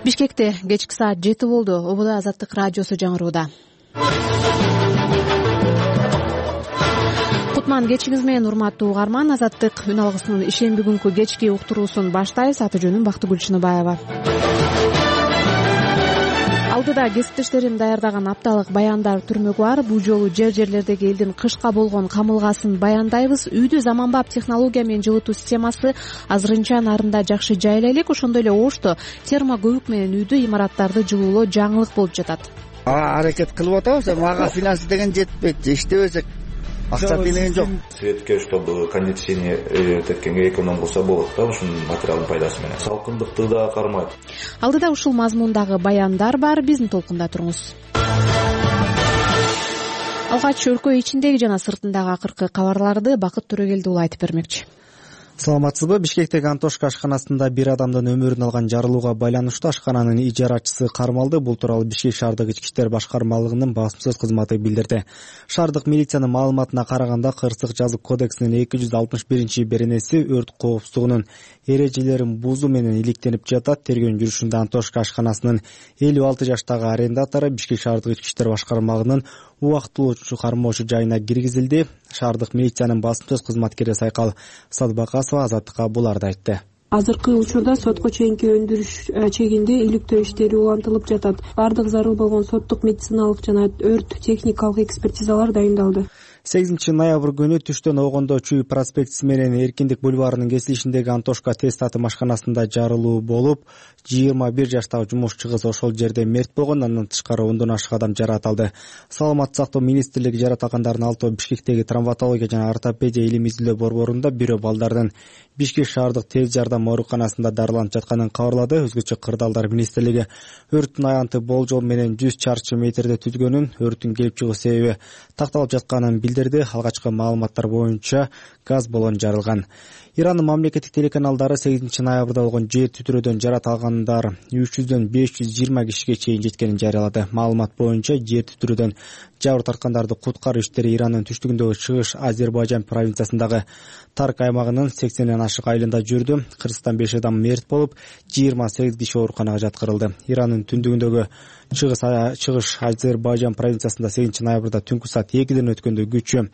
Бишкекте кечки саат 7 болду. ОБД Азаттык радиосу жаңырууда. Кутман кечиңиз менен урматтуу угарман. Азаттык үн алгысынын ишемби күнкү кечки уктуруусун баштайбыз. Аты жөнүм Бактыгүл Чыныбаева. Алдыда кесиптештерим даярдаган апталык баяндар түрмөгү бар. Бул жолу жерлердеги элдин кышка болгон камылгасын баяндайбыз. Үйдү заманбап технология менен жылытуу системасы азырынча нарында жакшы жайыла элек. Ошондой эле Ошто термокөбүк менен үйдү, имараттарды жылуулоо жаңылык болуп жатат. Аракет кылып атабыз, мага финанс деген жетпейт, иштебесек акча тийлеген жок. Светке, чтобы кондиционер теткенге эконом болсо болот да, ушунун материалдын пайдасы менен. Салкындыкты да кармайт. Алдыда ушул мазмундагы баяндар бар. Биздин толкунда туруңуз. Алгач өлкө ичиндеги жана сыртындагы акыркы кабарларды Бакыт Төрөгелди уулу айтып бермекчи. Саламатсызбы? Бишкектеги Антошка ашканасында бир адамдын өмүрүн алган жарылууга байланыштуу ашкананын ижарачысы кармалды. Бул тууралуу Бишкек шаардык ички иштер башкармалыгынын басма сөз кызматы билдирди. Шаардык милициянын маалыматына караганда, Кырсык жазык кодексинин 261-беренеси өрт коопсуздугунун эрежелерин бузуу менен иликтенип жатат. Тергөө жүрүшүндө Антошка ашканасынын 56 жаштагы арендатору Бишкек шаардык ички иштер башкармалыгынын убактылуу кармоочу жайына киргизилди. Шаардык милициянын басма сөз кызматкери Сайкал Садбакасова Азаттыкка буларды айтты. Азыркы учурда сотко чейинки өндүрүш чегинде иликтөө иштери улантылып жатат. Бардык зарыл болгон соттук, медициналык жана өрт техникалык экспертизалар дайындалды. 8 ноябрь күнү түштөн огондо Чүй проспектиси менен Эркиндик бульварынын кесилишиндеги Антошка тест татым ашканасында жарылуу болуп, 21 жаштагы жумушчу кыз ошол жерде мерт болгон. Андан тышкары 10дон ашык адам жарат алды. Саламаттык сактоо министрлиги жарат алгандардын 6 Бишкектеги травматология жана ортопедия илим изилдөө борборунда, бирөө балдардын Бишкек шаардык тез жардам ооруканасында дарыланып жатканын кабарлады. Өзгөчө кырдаалдар министрлиги өрттүн аянты болжол менен 100 чарчы метрде түзгөнүн, өрттүн келип чыгуу себеби такталып жатканын билдирди. Алгачкы маалыматтар боюнча газ баллон жарылган. Ирандын мамлекеттик телеканалдары 8 ноябрда болгон жер титирөөдөн жарат алгандар 300дөн 520 кишиге чейин жеткенин жарыялады. Маалымат боюнча жер титирөөдөн жабыр тарткандарды куткаруу иштери Ирандын түштүгүндөгү Чыгыш Азербайжан провинциясындагы Тарк аймагынын 80ден ашык айылында жүрдү. Кыргызстан 5 адам мерт болуп, 28 киши ооруканага жаткырылды. Ирандын түндүгүндөгү Чыгыш Азербайжан провинциясында 8 ноябрда түнкү саат 2ден өткөндө күчү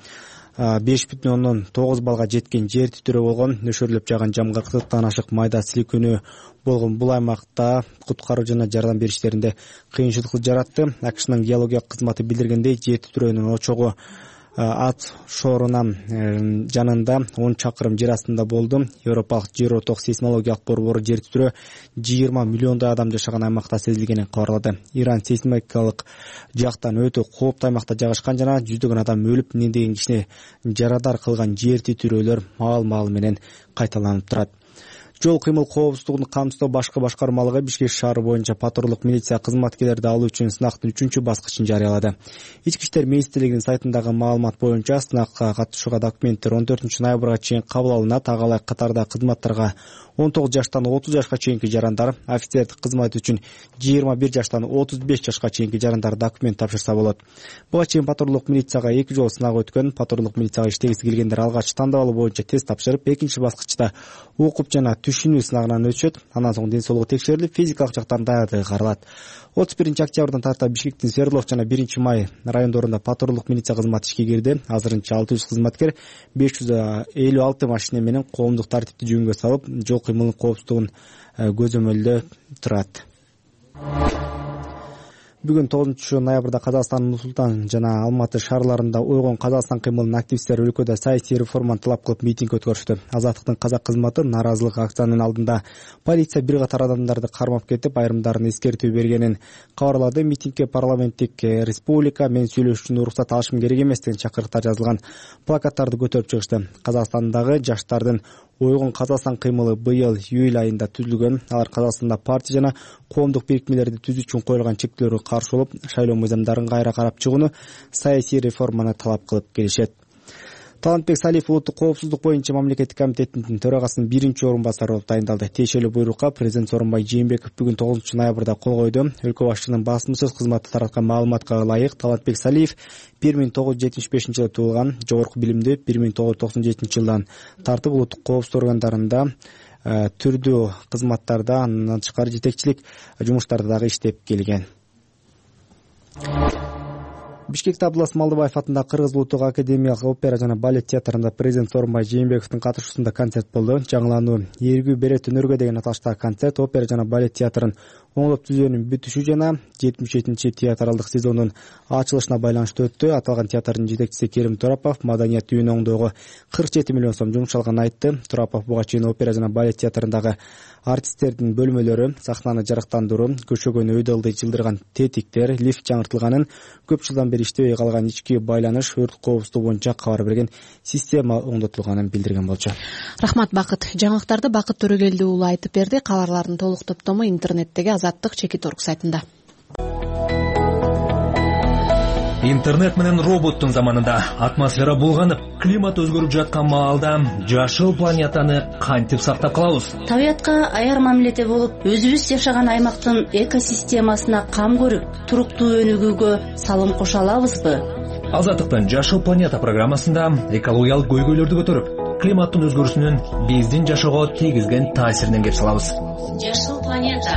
5,9 балга жеткен жер титирөө болгон. Нөшөрлөп жааган жамгыртыктан ашык майда силикөнүү болгон бул аймакта куткаруу жана жардам бериш иштеринде кыйынчылык жаратты. АКШнын геологиялык кызматы билдиргендей, жер титирөөнүн очогу Ат шоорунан жанында 10 чакырым жер астында болду. Европалык жер оток сейсмологиялык борбору жер титирөө 20 миллиондой адам жашаган аймакта сезилгенин кабарлады. Иран сейсмикалык жактан өтө кооптуу аймакта жайгашкан жана жүздөгөн адам өлүп, миңдеген кишини жарадар кылган жер титирөөлөр маал менен кайталанып турат. Жол кыймыл коопсуздугун камсыздоо башкы башкармалыгы Бишкек шаары боюнча патрулдук милиция кызматкерлерди алуу үчүн сынактын 3-баскычын жарыялады. Ички иштер министрлигинин сайтындагы маалымат боюнча сынакка катышууга документтер 14 ноябрга чейин кабыл алынат. Агалай катарда кызматтарга 19 жаштан 30 жашка чейинки жарандар, офицердик кызмат үчүн 21 жаштан 35 жашка чейинки жарандар документ тапшырса болот. Буга чейин патрулдук милицияга 2 жолу сынак өткөн. Патрулдук милицияга иштегиси келгендер алгач тандап боюнча тест тапшырып, экинчи баскычта окуп жана түшүнүү сынагынан өтүшөт. Андан соң ден соолугу текшерилип, физикалык жактан даярдыгы каралат. 31 октябрдан тарта Бишкектин Свердлов жана 1 май райондорунда патрулдук милиция кызматы ишке кирди. Азырынча 600 кызматкер 556 машина менен коомдук тартипти жөнгө салып, жол кыймылынын коопсуздугун көзөмөлдө турат. Бүгүн 9 ноябрда Казакстандын Нур-Султан жана Алматы шаарларында ойгон Казакстан кыймылынын активисттери өлкөдө саясий реформаны талап кылып митинг өткөрүштү. Азаттыктын казак кызматы нааразылык акциянын алдында полиция бир катар адамдарды кармап кетип, айрымдарын эскертүү бергенин кабарлады. Митингге парламенттик республика мен сүйлөшүү үчүн уруксат алышым керек эмес деген чакырыктар жазылган плакаттарды көтөрүп чыгышты. Казакстандагы жаштардын ойгон Казакстан кыймылы быйыл июль айында түзүлгөн. Алар Казакстанда партия жана коомдук бирикмелерди түзүү үчүн коюлган чектөөлөргө каршы болуп, шайлоо мыйзамдарын кайра карап чыгууну, саясий реформаны талап кылып келишет. Талантбек Салиев улуттук коопсуздук боюнча мамлекеттик комитеттин төрагасынын 1-орунбасары болуп тайындалды. Тиешелүү буйрукка президент Сооронбай Жээнбеков бүгүн 9 ноябрда кол койду. Өлкө башчысынын басма сөз кызматы тараткан маалыматка ылайык, Талантбек Салиев 1975 жылы туулган, жогорку билимдүү, 1997 жылдан тартып улуттук коопсуздук органдарында түрдүү кызматтарда, андан тышкары жетекчилик жумуштарда дагы иштеп келген. Бишкекте Абдулас Малдыбаев атындагы Кыргыз улуттук академиялык опера жана балет театрында президент Сооронбай Жээнбековдун катышуусунда концерт болду. Жаңылануу эргүү берет өнөргө деген аталыштагы концерт опера жана балет театрын оңолоп түзүүнүн бүтүшү жана 77-чи театралдык сезондун ачылышына байланыштуу өттү. Аталган театрдын жетекчиси Керим Турапов маданият үйүнүн оңдоого 47 миллион сом жумшалганын айтты. Турапов буга чейин опера жана балет театрындагы артисттердин бөлмөлөрү, сахнаны жарыктандыруу, көшөгөнү өйдөлдүй жылдырган тетиктер, лифт жаңыртылганын, көп жылдан бери иштебей калган ички байланыш, өрт коопсуздугу боюнча кабар берген система оңдотулганын билдирген болчу. Рахмат Бакыт. Жаңылыктарды Бакыт Төрөгелди уулу айтып берди. Кабарлардын толук топтому интернеттеги Азаттык Чекит.орг сайтында. Интернет менен роботтун заманында атмосфера булганып, климат өзгөрүп жаткан маалда жашыл планетаны кантип сактап калабыз? Табиятка аяр мамиледе болуп, өзүбүз жашаган аймактын экосистемасына кам көрүп, туруктуу өнүгүүгө салым кошо алабызбы? Азаттыктын Жашыл планета программасында экологиялык көйгөйлөрдү көтөрүп, климаттын өзгөрүшүнүн биздин жашоого тийгизген таасиринен кеп салабыз. Жашыл планета.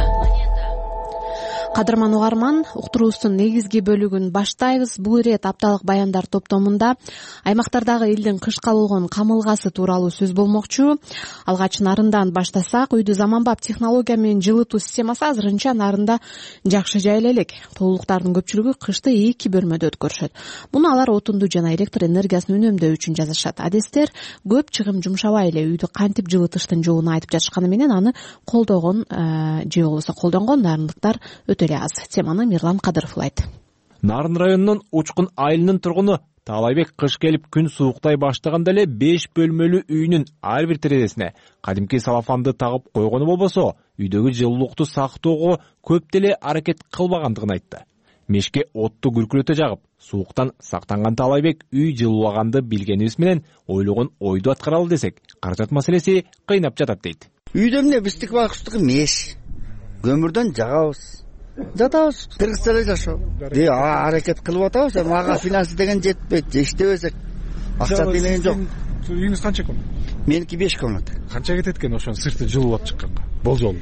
Кадырман угарман, уктуруубуздун негизги бөлүгүн баштайбыз. Бул ирет апталык баяндар топтомунда аймактардагы элдин кышка болгон камылгасы тууралуу сөз болмокчу. Алгач нарындан баштасак, үйдү заманбап технология менен жылытуу системасы азырынча нарында жакшы жайыла элек. Тоолуктардын көпчүлүгү кышты 2 бөлмөдө өткөрүшөт. Муну алар отунду жана электр энергиясын үнөмдөө үчүн жазышат. Адестер көп чыгым жумшабай эле үйдү кантип жылытыштын жолун айтып жатышканы менен аны колдогон же болбосо колдонгон нарындыктар өтө аз. Теманы Мирлан Кадыров улайт. Нарын районунун Учкун айылынын тургуну Таалайбек кыш келип күн сууктай баштаганда эле 5 бөлмөлүү үйүнүн ар бир терезесине кадимки салафанды тагып койгону болбосо, үйдөгү жылуулукту сактоого көп деле аракет кылбагандыгын айтты. Мешке отту күркүрөтө жагып, сууктан сактанган Таалайбек үй жылууаганды билгенибиз менен ойлогон ойду аткаралы десек, каражат маселеси кыйнап жатат дейт. Үйдө эмне биздики багыштыгы меш. Көмүрдөн жагабыз. Жатабыз, кыргызча эле жашоо. Аракет кылып атабыз, мага финанс деген жетпейт, иштебесек акча тийлеген жок. Үйүңүз канча комната? Меники 5 комната. Канча кетет экен ошонун сырты жылуулап чыкканга? Болжол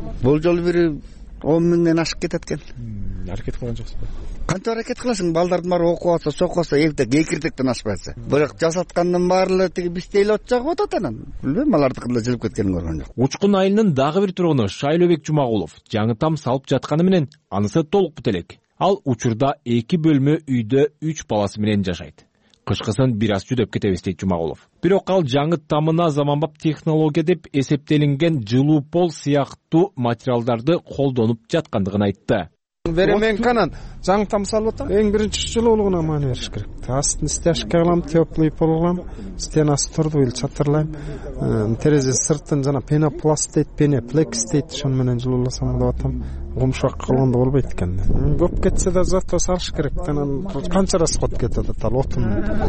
бир 10 миңден ашык кетет экен. Аракет кылган жоксузбу? Кантип аракет кыласың? Балдардын баары окуп атса, сокуп атса, кекиртектен ашпайсы. Бирок жасаткандын баары эле тиги бизде от жагып атат анан. Билбейм, алардыкында жылып кеткенин көргөн жок. Учкун айылынын дагы бир тургуну Шайлообек Жумагулов жаңы там салып жатканы менен анысы толук бут элек. Ал учурда 2 бөлмө үйдө 3 баласы менен жашайт. Кышкысын бир аз жүдөп кетебиз дейт Жумагулов. Бирок ал жаңы тамына заманбап технология деп эсептелинген жылуу пол сыяктуу материалдарды колдонуп жаткандыгын айтты. Беремен канан жаңы там салып атам. Эң биринчи жылуулугуна маани бериш керек. Астын стяжка кылам, теплый пол кылам, стенасы турду ил чатырлайм. Терезе сыртын жана пенопласт дейт, пеноплекс дейт, ошон менен жылууласам деп атам. Гумшак кылганда болбойт экен. Көп кетсе да зато салыш керек. Анан канча расход кетет ал отун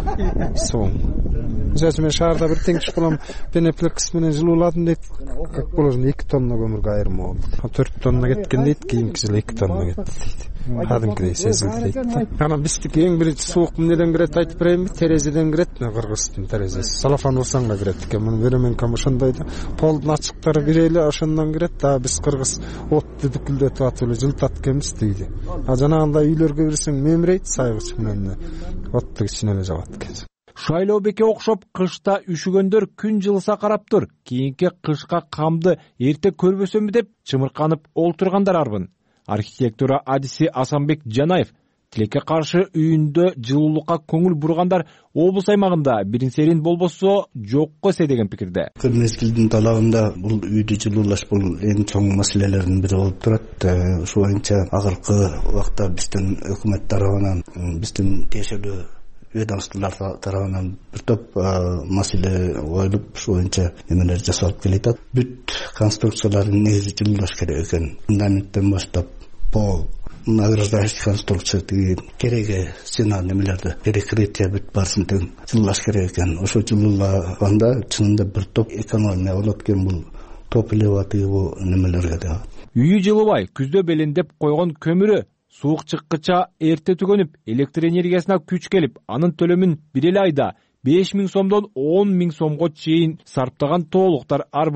суу. Мен шаарда бир теңчи кылам, пеноплекс менен жылууладым дейт. Как положено 2 тонна көмүргө айырым болду. 4 тонна кеткен дейт, кийинки жылы 2 тонна кетти дейт. Кадимкидей сезилди дейт. Анан биздики эң биринчи суук эмнеден кирет айтып берейинби? Терезеден кирет, Кыргыздын терезеси. Салафан урсаң да кирет экен. Муну беремен кам ошондой да. Полдун ачыктары бир эле ошондон кирет. Да биз кыргыз отту дүкүлдөтүп атып эле жылтат экенбиз дейди. А жанагындай үйлөргө кирсең мемирейт сайгыч менен. Отту ичине эле жагат экен. Шайлообекке окшоп кышта үшүгөндөр күн жылыса карап тур. Кийинки кышка камды эрте көрбөсөмбү деп чымырканып олтургандар арбын. Архитектура адиси Асанбек Жанаев тилекке каршы үйүндө жылуулукка көңүл бургандар облус аймагында бирин-серин болбосо жокко эсе деген пикирде. Күн мезгилдин талабында бул үйдү жылуулаш бул эң чоң маселелердин бири болуп турат. Ушул боюнча акыркы убакта биздин өкмөт тарабынан, биздин тиешелүү ведомстволор тарабынан бир топ маселе коюлуп, ушул боюнча эмелер жасалып келет. Бүт конструкциялардын негизи жылуулаш керек экен. Фундаменттен баштап пол, награждающий конструкция кереги, стена немелерди, перекрытие бүт баарсын тең жылуулаш керек экен. Ошо жылуулаганда чынында бир топ экономия болот экен бул топливо тыгуу немелерге да. Үйү жылыбай, күздө белендеп койгон көмүрү суук чыккыча эрте түгөнүп, электр энергиясына күч келип, анын төлөмүн бир эле айда 5 миң сомдон 10 миң сомго чейин сарптаган тоолуктар арбын.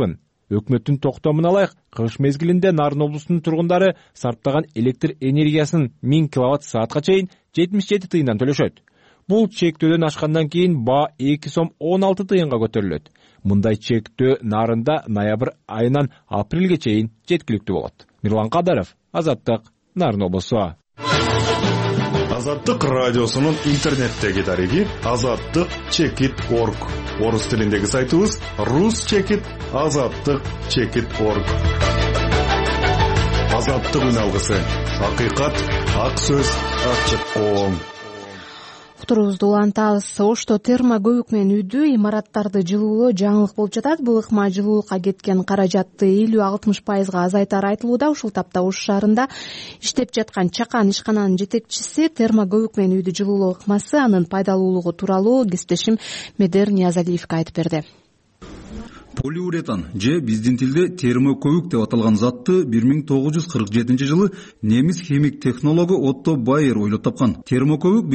өкмөттүн токтомун алайык, кыш мезгилинде Нарын облусунун тургундары сарптаган электр энергиясын 1000 киловатт-саатка чейин 77 тыйындан төлөшөт. Бул чектөөдөн ашкандан кийин баа 2 сом 16 тыйынга көтөрүлөт. Мындай чектөө Нарында ноябрь айынан апрелге чейин жеткиликтүү болот. Мирлан Кадаров, Азаттык, Нарын облусу. Азаттык радиосунун интернеттеги дареги azattik.org. Орус тилиндеги сайтыбыз ruschekit.azattik.org. Азаттык үн алгысы. Акыйкат, ак сөз, ачык коом. Турубузду улантабыз. Ошто термо көбүк менен үйдү, имараттарды жылуулоо жаңылык болуп жатат. Бул ыкма жылуулукка кеткен каражатты 50-60% азайтары айтылууда. Ушул тапта Ош шаарында иштеп жаткан чакан ишкананын жетекчиси термо көбүк менен үйдү жылуулоо ыкмасы, анын пайдалуулугу тууралуу кесиптешим Медер Ниязалиевке айтып берди. Полиуретан же биздин тилде термокөбүк деп аталган затты 1947 жылы немис химик технологу Отто Байер ойлоп тапкан. Термокөбүк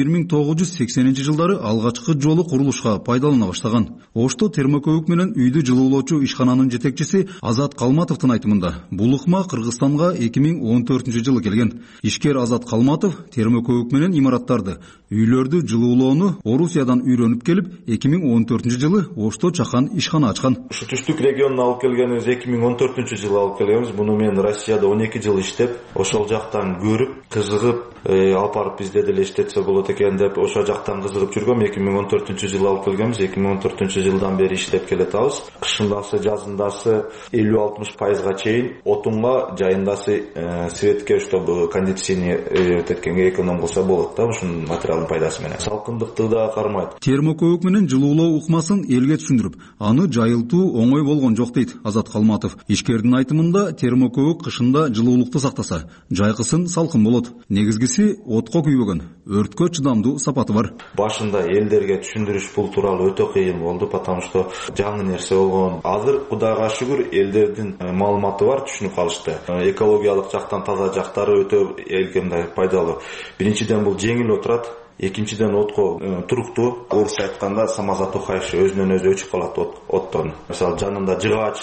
1980 жылдары алгачкы жолу курулушка пайдалана баштаган. Ошто термокөбүк менен үйдү жылуулоочу ишкананын жетекчиси Азат Калматовдун айтымында бул ыкма Кыргызстанга 2014 жылы келген. Ишкер Азат Калматов термокөбүк менен имараттарды, үйлөрдү жылуулоону Орусиядан үйрөнүп келип, 2014 жылы Ошто чакан ишкана ачкан. Түштүк регионуна алып келгенбиз 2014 жылы алып келгенбиз. Муну мен Россияда 12 жыл иштеп, ошол жактан көрүп, кызыгып, алып барып бизде деле иштетсе болот экен деп ошол жактан кызыгып жүргөм. 2014 жылы алып келгенбиз. 2014 жылдан бери иштеп келатабыз. Кышындасы, жазындасы 50-60%га чейин отунга, жайындасы светке, чтобы кондиционер теткенге эконом кылса болот да, ушунун материалдын пайдасы менен. Салкындыкты да кармайт. Термокөбүк менен жылуулоо ыкмасын элге түшүндүрүп, аны жайылтуу оңой болгон жок дейт Азат Калматов. Ишкердин айтымында термокөбүк кышында жылуулукту сактаса, жайкысын салкын болот. Негизгиси отко күйбөгөн, өрткө чыдамдуу сапаты бар. Башында элдерге түшүндүрүш бул тууралуу өтө кыйын болду, потому что жаңы нерсе болгон. Азыр Кудайга шүгүр элдердин маалыматы бар, түшүнүп калышты. Экологиялык жактан таза жактары өтө элге пайдалуу. Биринчиден бул жеңил отурат. Экинчиден отко туруктуу. Орусча айтканда самозатухающий, өзүнөн өзү өчүп калат оттон. Мисалы жанында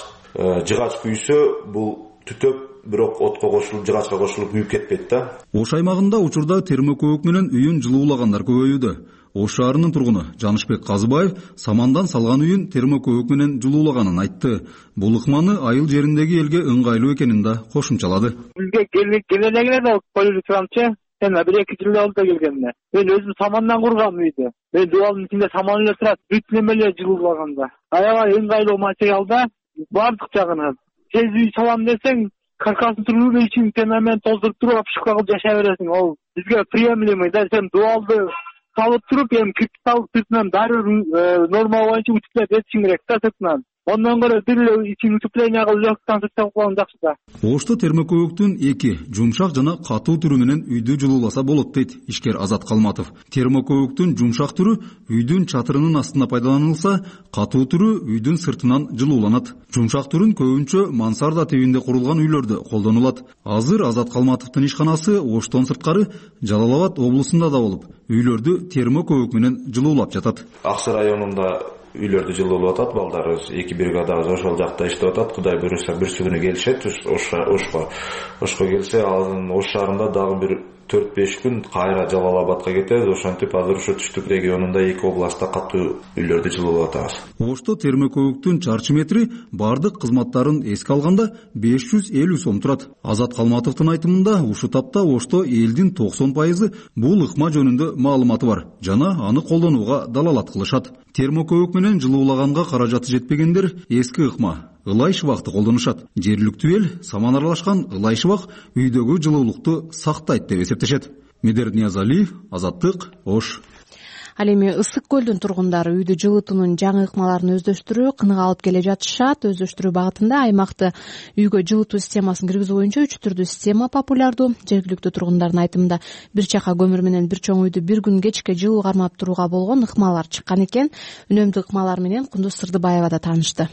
жыгач күйсө, бул түтөп, бирок отко кошулуп, жыгачка кошулуп күйүп кетпейт да. Ош аймагында учурда термокөбүк менен үйүн жылуулагандар көбөйүүдө. Ош шаарынын тургуну Жанышбек Казыбаев самандан салган үйүн термокөбүк менен жылуулаганын айтты. Бул ыкманы айыл жериндеги элге ыңгайлуу экенин да кошумчалады. Бизге келелегилер коюлуп турамчы. Sen 1-2 yıl oldu gelgenine. Ben özüm samandan kurgam uydu. Ben dualın içinde saman ile turat. Bütlemeli жылуулaganda. Ayağa ыңгайлуу материалда бардык жагынан. Тез үй салам десең, каркасын туруу үчүн тенамен толтуруп туруп апшыкка кылып жашай бересиң. Ол бизге приемлемый да. Сен дуалды салып туруп, эми кирпич салып сыртынан дароо норма боюнча утуптап этишиң керек да сыртынан. Ondan göre dille için ütüpleyene kılacaktan sıçan kulağın jakşıda. Ошто термокөбүктүн 2 жумшак жана катуу түрү менен үйдү жылууласа болот дейт ишкер Азат Калматов. Термокөбүктүн жумшак түрү үйдүн чатырынын астында пайдаланылса, катуу түрү үйдүн сыртынан жылууланат. Жумшак түрүн көбүнчө мансарда тибинде курулган үйлөрдө колдонулат. Азыр Азат Калматовдун ишканасы Оштон сырткары Жалал Абад облусунда да болуп, үйлөрдү термокөбүк менен жылуулап жатат. Аксы районунда үйлөрдү жылуулап атат, балдарыбыз 2 бригадабыз ошол жакта иштеп атат. Кудай буйруса бир күнү келишет, Ошко келсе, анын Ош шаарында дагы бир 4-5 күн кайра Жалал Абадка кетебиз. Ошентип азыр ушу түштүк регионунда 2 областта катуу үйлөрдү жылуулап атабыз. Ошто термокөбүктүн чарчы метри бардык кызматтарын эске алганда 550 сом турат. Азат Калматовдун айтымында ушу тапта Ошто элдин 90% бул ыкма жөнүндө маалыматы бар жана аны колдонууга далалат кылышат. Термокөбүк менен жылуулаганга каражаты жетпегендер эски ыкма ылай шыбакты колдонушат. Жергиликтүү эл саман аралашкан ылай шыбак үйдөгү жылуулукту сактайт деп эсептешет. Медер Ниязалиев, Азаттык, Ош. Ал эми Ысык көлдүн тургундары үйдү жылытуунун жаңы ыкмаларын өздөштүрүү, кыныга алып келе жатышат. Өздөштүрүү багытында аймакты үйгө жылытуу системасын киргизүү боюнча 3 түрдүү система популярдуу. Жергиликтүү тургундардын айтымында бир чака көмүр менен бир чоң үйдү бир күн кечке жылуу кармап турууга болгон ыкмалар чыккан экен. Үнөмдүү ыкмалар менен Кундуз Сырдыбаева да таанышты.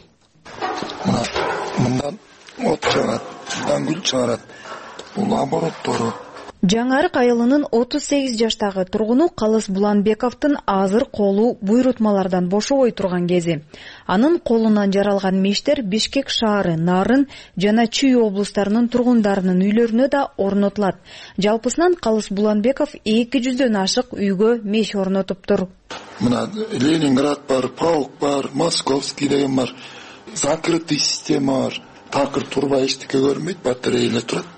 Мындан от чыгат, мындан күл чыгарат. Бул обороттору. Жаңарык айылынын 38 жаштагы тургуну Калыс Буланбековдун азыр колу буйрутмалардан бошобой турган кези. Анын колунан жаралган мештер Бишкек шаары, Нарын жана Чүй облустарынын тургундарынын үйлөрүнө да орнотулат. Жалпысынан Калыс Буланбеков 200дөн ашык үйгө меш орнотуптур. Мына Ленинград бар, Паук бар, Московский деген бар. Закрытый система бар. Такыр турбай эчтеке көрмөйт, батареялар турат.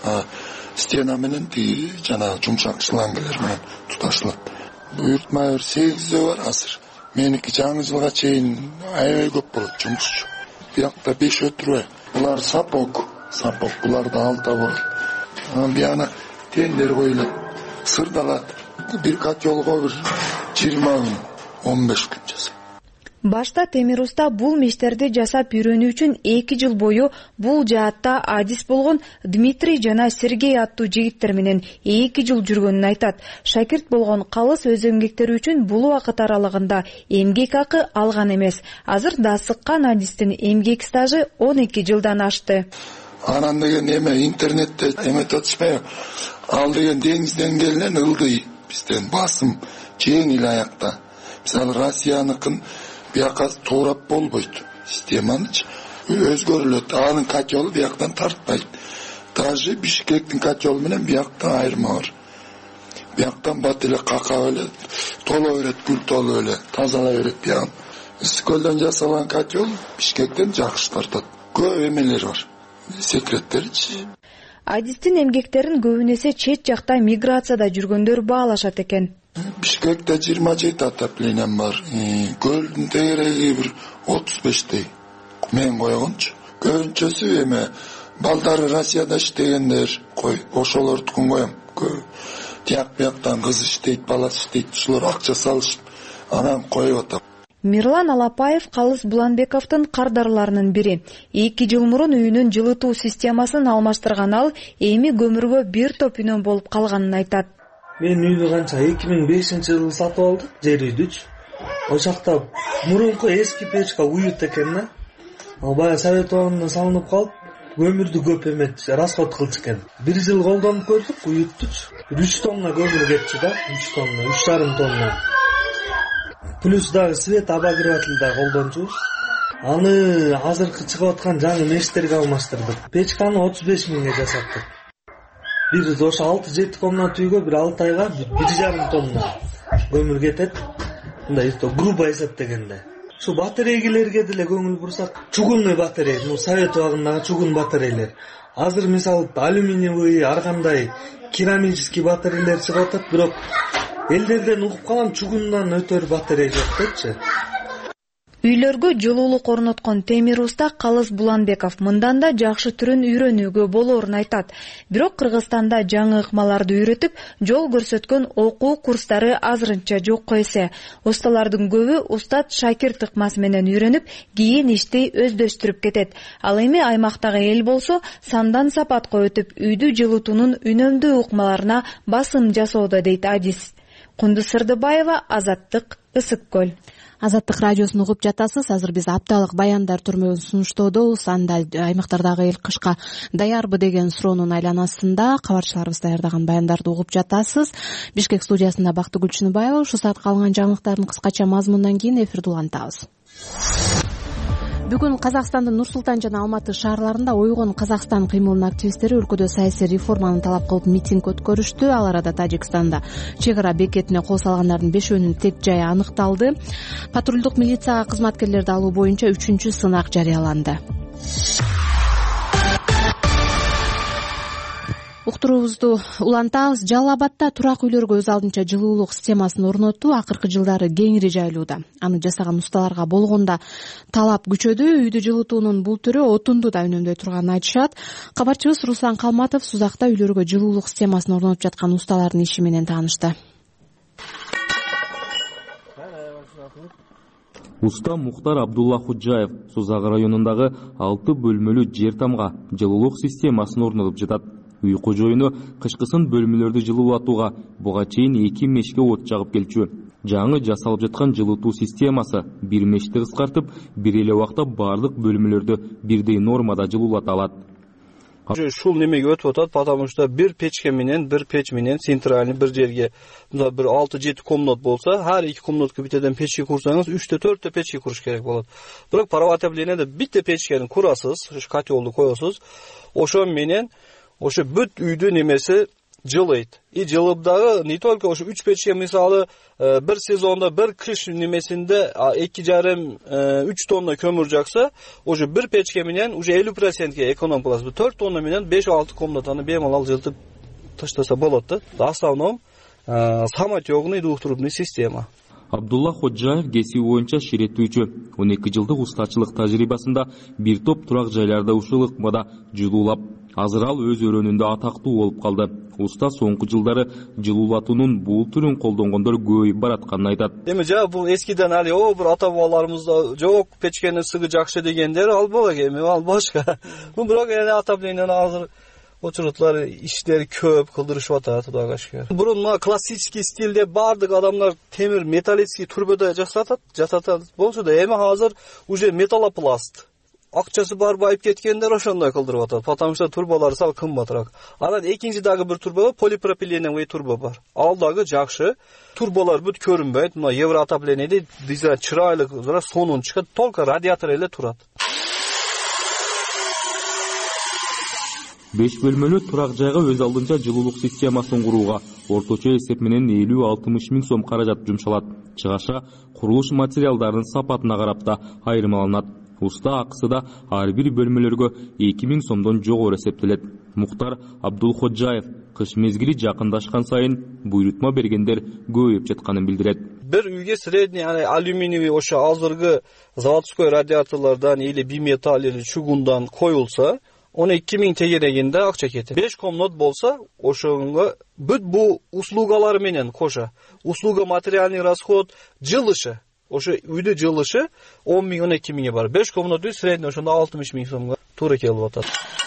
Стена менен жана жумшак шлангылар менен туташылат. Буйрутма 8 бар азыр. Меники жаңы жылга чейин аябай көп болот жумушчу. Биякта 5 өтүрбөй. Булар сапок, буларда 6 бар. Бияна тендер коюлат, сырдалат. Бир котелго бир 20 күн, 15 күн жасайт. Башта Темир уста бул мештерди жасап үйрөнүү үчүн 2 жыл бою бул жаатта адис болгон Дмитрий жана Сергей аттуу жигиттер менен 2 жыл жүргөнүн айтат. Шакирт болгон Калыс өз эмгектери үчүн бул убакыт аралыгында эмгек акы алган эмес. Азыр да сыккан адистин эмгек стажы 12 жылдан ашты. Анан деген интернетте атышпайбы? Ал деген деңизден келген ылдый бизден басым жеңил аякта. Мисалы Россияныкын бияка туурап болбойт. Системанычы өзгөрүлөт. Анын котелу бияктан тартпайт. Даже Бишкектин котелу менен бияктан айырма бар. Бияктан бат эле какап эле, толо берет, гүл толо эле, тазалай берет биягын. Ысыкөлдөн жасалган котел Бишкектен жакшы тартат. Көп эмелер бар. Секреттеричи. Адистин эмгектерин көбүнесе чет жакта миграцияда жүргөндөр баалашат экен. Бишкекте 27 отоплением бар. Көлдүн тегереги бир 35дей. Мен койгончу. Көбүнчөсү балдары Россияда иштегендер, ошолордукун коем. Тияк бияктан кыз иштейт, бала иштейт, ушулар акча салышып, анан коюп атам. Мирлан Алапаев Калыс Буланбековдун кардарларынын бири. 2 жыл мурун үйүнүн жылытуу системасын алмаштырган ал эми көмүргө бир топ үнөн болуп калганын айтат. Мен үйдү канча 2005-жылы сатып алдык, жер үйдүчү. Ошакта мурунку эски печка уют экен да. Ал баягы Совет убагында салынып калып, көмүрдү көп эмет, расход кылчу экен. 1 жыл колдонуп көрдүк, уюттучу. 3 тонна көмүр кетчү да, 3 тонна, 3,5 тонна. Плюс дагы свет обогреватель да колдончубуз. Аны азыркы чыгып аткан жаңы мештерге алмаштырдык. Печканы 35 миңге жасаттык. Бир ошо 6-7 комнат үйгө бир 6 айга 1,5 тонна көмүр кетет. Мындай грубо эсептегенде. Şu батарейгелерге деле көңүл бурсак, чугунный батарей, Совет убагындагы чугун батарейлер. Азыр мисалы алюминиевый, ар кандай керамический батарейлер чыгып атат, бирок элдерден угуп калам чугундан өтөр батарей жок депчи. Үйлөргө жылуулук орноткон Темир уста Калыс Буланбеков мындан да жакшы түрүн үйрөнүүгө болоорун айтат. Бирок Кыргызстанда жаңы ыкмаларды үйрөтүп, жол көрсөткөн окуу курстары азырынча жок эсе. Усталардын көбү устат шакирт ыкмасы менен үйрөнүп, кийин ишти өздөштүрүп кетет. Ал эми аймактагы эл болсо сандан сапатка өтүп, үйдү жылытуунун үнөмдүү ыкмаларына басым жасоодо дейт адис. Кундуз Сырдыбаева, Азаттык, Ысык-Көл. Азаттык радиосун угуп жатасыз. Азыр биз апталык баяндар түрмөгүн сунуштоодобуз. Анда аймактардагы эл кышка даярбы деген суроонун айланасында кабарчыларыбыз даярдаган баяндарды угуп жатасыз. Бишкек студиясында Бактыгүл Чыныбаева. Ушу саатка алынган жаңылыктардын кыскача мазмунунан кийин эфирди улантабыз. Бүгүн Казакстандын Нур-Султан жана Алматы шаарларында Ойгон Казакстан кыймылынын активисттери өлкөдө саясий реформаны талап кылып митинг өткөрүштү. Ал арада Тажикстанда чек ара бекетине кол салгандардын 5өөнүн тек жайы аныкталды. Патрулдук милицияга кызматкерлерди алуу боюнча 3-чү сынак жарыяланды. Уктуруубузду улантабыз. Жалал Абадда турак үйлөргө өз алдынча жылуулук системасын орнотуу акыркы жылдары кеңири жайылууда. Аны жасаган усталарга болгондо талап күчөдү. Үйдү жылытуунун бул түрү отунду да үнөмдөй турганын айтышат. Кабарчыбыз Руслан Калматов Сузакта үйлөргө жылуулук системасын орнотуп жаткан усталардын иши менен таанышты. Уста Мухтар Абдулла Худжаев Сузак районундагы 6 бөлмөлүү жер тамга жылуулук системасын орнотуп жатат. Үй кожоюну кышкысын бөлмөлөрдү жылуулатууга буга чейин 2 мешке от жагып келчү. Жаңы жасалып жаткан жылытуу системасы бир мешти кыскартып, бир эле убакта бардык бөлмөлөрдү бирдей нормада жылуулата алат. Ушул немеге өтүп атат, потому что бир печке менен, бир печ менен центральный бир жерге мына бир 6-7 комнат болсо, ар 2 комнатка битеден печке курсаңыз 3-4 печке куруш керек болот. Бирок паровой отоплениеде битте печкени курасыз, котелду коесуз. Ошо менен ошо бүт үйдү немеси жылыйт. И жылып дагы не только ошо 3 печке мисалы бир сезонда бир кыш немесинде 2,5-3 тонна көмүр жакса, ошо бир печке менен уже 50%ге эконом кыласыз. 4 тонна менен 5-6 комнатаны бемалал жылытып таштаса болот да. В основном самотёкный двухтрубный система. Абдулла Ходжаев кесиби боюнча ширеттүүчү. 12 жылдык устачылык тажрыйбасында бир топ турак жайларда ушул ыкмада жылуулап, азыр ал өз өрөөнүндө атактуу болуп калды. Уста соңку жылдары жылуулатуунун бул түрүн колдонгондор көбөйүп баратканын айтат. Эми бул эскиден али бир ата бабаларыбызда жок, печкенин сыгы жакшы дегендер ал боло эми ал башка. Бирок отоплениени азыр учурутлар иштери көп кылдырышып атат, Кудайга шүгүр. Бурун классический стилде бардык адамдар темир металлический турбада жасатат болчу да, эми азыр уже металлопласт. Акчасы бар байып кеткендер ошондой кылдырып атат, потому что турбалар сал кымбатыраак. Анан экинчи дагы бир турба полипропиленовый турба бар. Ал дагы жакшы. Турбалар бүт көрүнбөйт. Мына евро отоплениеде дизайн чырайлык, сонун чыгат, только радиатор эле турат. 5 бөлмөлүү турак жайга өз алдынча жылуулук системасын курууга орточо эсеп менен 50-60 миң сом каражат жумшалат. Чыгаша курулуш материалдарынын сапатына карап да айырмаланат. Уста акысы да ар бир бөлмөлөргө 2000 сомдон жогору эсептелет. Мухтар Абдулходжаев кыш мезгили жакындашкан сайын буйрутма бергендер көбөйүп жатканын билдирет. Бир үйгө средний алюминиевый ошо азыркы заводской радиаторлордон или биметалл или чугундан коюлса 12 миң тегерегинде акча кетет. 5 комнат болса, ошонго бүт бу услугалар менен коша. Услуга, материальный расход, жылышы. Ошо үйдү жылышы 10 миң 12 миңге бар. 5 комнат үй средний ошондо 60 миң сомго туура келип атат.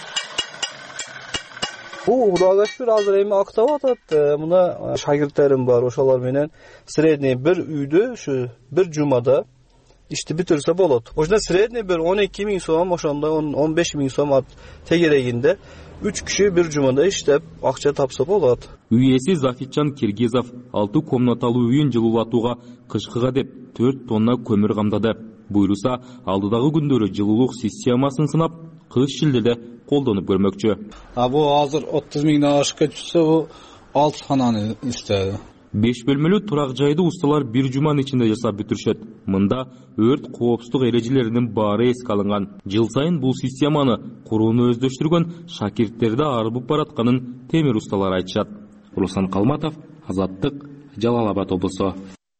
Кудайга шүгүр азыр эми актап атат. Мына шагирттерим бар, ошолор менен средний бир үйдү ушу бир жумада ишти бүтүрсө болот. Ошондо средний бир 12 миң сом, ошондо 15 миң сом тегерегинде 3 киши бир жумада иштеп акча тапса болот. Үй ээси Зафитжан Киргизов 6 комнаталуу үйүн жылуулатууга кышкыга деп 4 тонна көмүр камдады. Буйруса, алдыдагы күндөрү жылуулук системасын сынап, кыш шилдеде колдонуп көрмөкчү. Бу азыр 30 миңден ашып кетсе, бу 6 хананы иштеди. 5 бөлмөлүү турак жайды усталар бир жуманын ичинде жасап бүтүрүшөт. Мында өрт коопсуздук эрежелеринин баары эске алынган. Жыл сайын бул системаны курууну өздөштүргөн шакирттерди арбып баратканын темир усталар айтышат. Руслан Калматов, Азаттык, Жалал Абад облусу.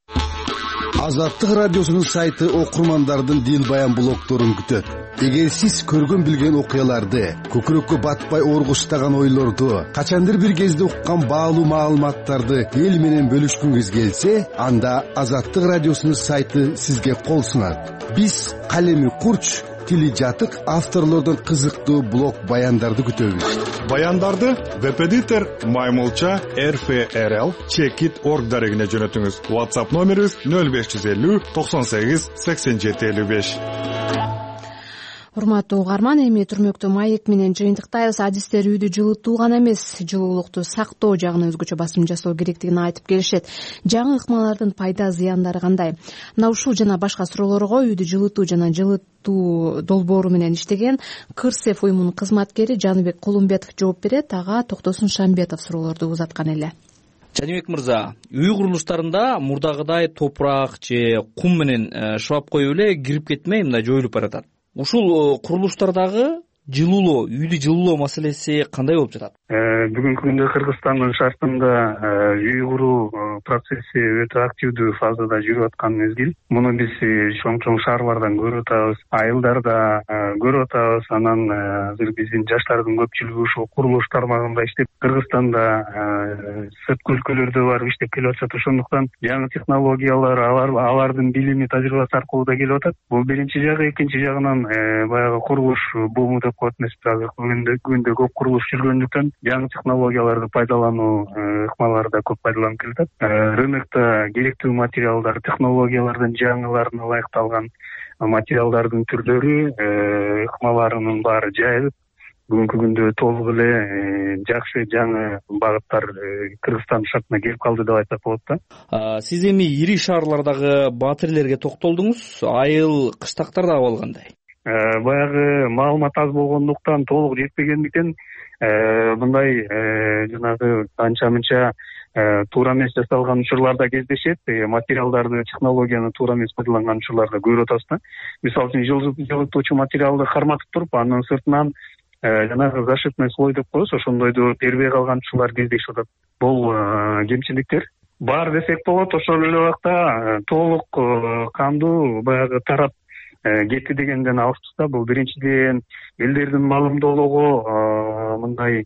Азаттык радиосунун сайты окурмандардын дил баян блогторун күтөт. Эгер сиз көргөн билген окуяларды, көкүрөккө батпай оргуштаган ойлорду, качандыр бир кезде уккан баалуу маалыматтарды эл менен бөлүшкүңүз келсе, анда Азаттык радиосунун сайты сизге кол сунат. Биз калеми курч, тили жатык авторлордон кызыктуу блог баяндарды күтөбүз. Баяндарды веб-эдитор Маймулча RFRL Checkit.org дарегине жөнөтүңүз. WhatsApp номерибиз 0550 98 87 55. Урматтуу угарман, эми түрмөктүү маек менен жыйынтыктайбыз. Адистер үйдү жылытуу гана эмес, жылуулукту сактоо жагына өзгөчө басым жасоо керектигин айтып келишет. Жаңы ыкмалардын пайда зыяндары кандай? Мына ушул жана башка суроолорго үйдү жылытуу жана жылытуу долбоору менен иштеген Кырсев уюмунун кызматкери Жаныбек Кулумбетов жооп берет. Ага Токтосун Шамбетов суроолорду узаткан эле. Жаныбек мырза, үй курулуштарында мурдагыдай топурак же кум менен шыбап коюп эле кирип кетмей мына жоюлуп баратат. Ушул курулуштардагы жылуулоо, үйдү жылуулоо маселеси кандай болуп жатат? Бүгүнкү күндө Кыргызстандын шартында үй куруу процесси өтө активдүү фазада жүрүп аткан мезгил. Муну биз чоң шаарлардан көрүп атабыз, айылдарда көрүп атабыз. Анан азыр биздин жаштардын көпчүлүгү ушул курулуш тармагында иштеп, Кыргызстанда сырткы өлкөлөрдө барып иштеп келип атышат. Ошондуктан жаңы технологиялар, алардын билими, тажрыйбасы аркылуу да келип атат. Бул биринчи жагы. Экинчи жагынан баягы курулуш буму деп коет эмес, азыркы күндө көп курулуш жүргөндүктөн жаңы технологияларды пайдалануу ыкмалары да көп пайдаланып келатат. Рынокто керектүү материалдар, технологиялардын жаңыларына ылайыкталган материалдардын түрлөрү, ыкмаларынын баары жайылып, бүгүнкү күндө толук эле жакшы жаңы багыттар Кыргызстан шартына келип калды деп айтсак болот да. Сиз эми ири шаарлардагы батирлерге токтолдуңуз. Айыл, кыштактарда абал кандай? Баягы маалымат аз болгондуктан, толук жетпегендиктен мындай жанагы анча-мынча туура эмес жасалган учурларда кездешет. Материалдарды, технологияны туура эмес пайдаланган учурларда көрүп атабыз да. Мисалы үчүн жылытуучу материалды карматып туруп, анын сыртынан жанагы защитный слой деп коебуз, ошондойду бербей калган учурлар кездешип атат. Бул кемчиликтер бар десек болот. Ошол эле убакта толук кандуу баягы тарап кетти дегенден алыспыз да. Бул биринчиден элдердин маалымдоолугу мындай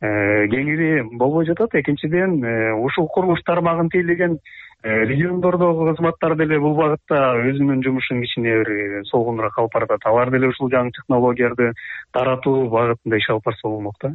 кеңири болбой жатат. Экинчиден ушул курулуш тармагын тейлеген региондордогу кызматтар деле бул багытта өзүнүн жумушун кичине бир солгунураак алып баратат. Алар деле ушул жаңы технологияларды таратуу багытында иш алып барса болмок да.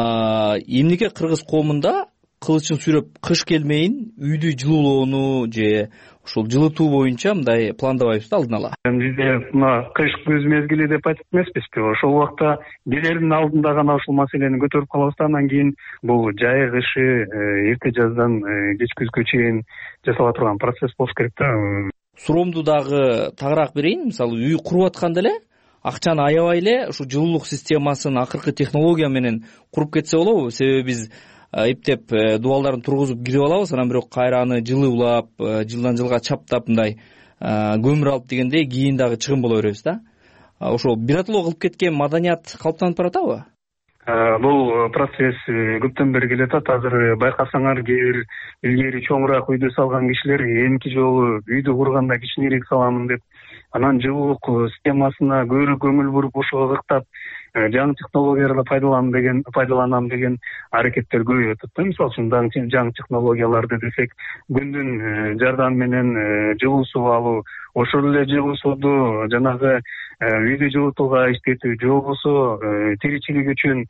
Эмнеге кыргыз коомунда кылычын сүйрөп кыш келмейин үйдү жылуулоону же ушул жылытуу боюнча мындай пландабайбыз да алдын ала? Бизде мына кыш күз мезгили деп айтып эмеспизби? Ошол убакта келердин алдында гана ушул маселени көтөрүп калабыз да, анан кийин бул жай кышы эрте жаздан кеч күзгө чейин жасала турган процесс болуш керек да. Суроомду дагы тагыраак берейин. Мисалы үй куруп атканда эле акчаны аябай эле ушул жылуулук системасын акыркы технология менен куруп кетсе болобу? Себеби биз эптеп дубалдарын тургузуп кирип алабыз, анан бирок кайра аны жылы улап, жылдан жылга чаптап мындай көмүр алып дегендей кийин дагы чыгым боло беребиз да. Ошол биротоло кылып кеткен маданият калыптанып баратабы? Бул процесс көптөн бери келатат. Азыр байкасаңар, кээ бир илгери чоңураак үйдү салган кишилер эмки жолу үйдү курганда кичинерээк саламын деп, анан жылуулук системасына көбүрөөк көңүл буруп, ошого ыктап жаңы технологияларды пайдаланам деген аракеттер көбөйүп атат да. Мисалы үчүн жаңы технологияларды десек, күндүн жардамы менен жылуу суу алуу, ошол эле жылуу сууду жанагы үйдү жылытууга иштетүү, же болбосо тиричилик үчүн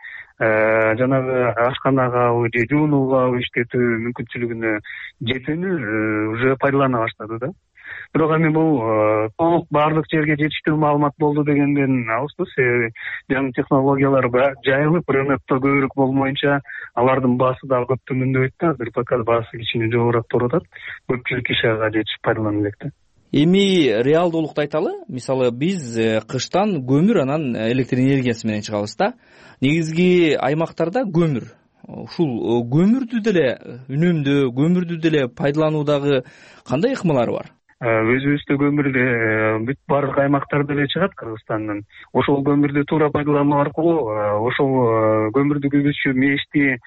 жанагы ашканага же жуунууга иштетүү мүмкүнчүлүгүнө жетүүнү уже пайдалана баштады да. Бирок эми бул толук баардык жерге жетиштүү маалымат болду дегенден алыспыз. Жаңы технологиялар жайылып, рынокто көбүрөөк болмоюнча алардын баасы дагы көп төмөндөйт да. Бир пока баасы кичине жогорураак туруп атат. Көпчүлүк киши ага жетишип пайдалана элек да. Эми реалдуулукту айталы. Мисалы биз кыштан көмүр, анан электр энергиясы менен чыгабыз да. Негизги аймактарда көмүр. Ушул көмүрдү деле үнөмдөө, көмүрдү деле пайдалануудагы кандай ыкмалары бар? Өзүбүздө көмүр бүт бардык аймактарда эле чыгат Кыргызстандын. Ошол көмүрдү туура пайдалануу аркылуу ошол көмүрдү күйгүзчү мешти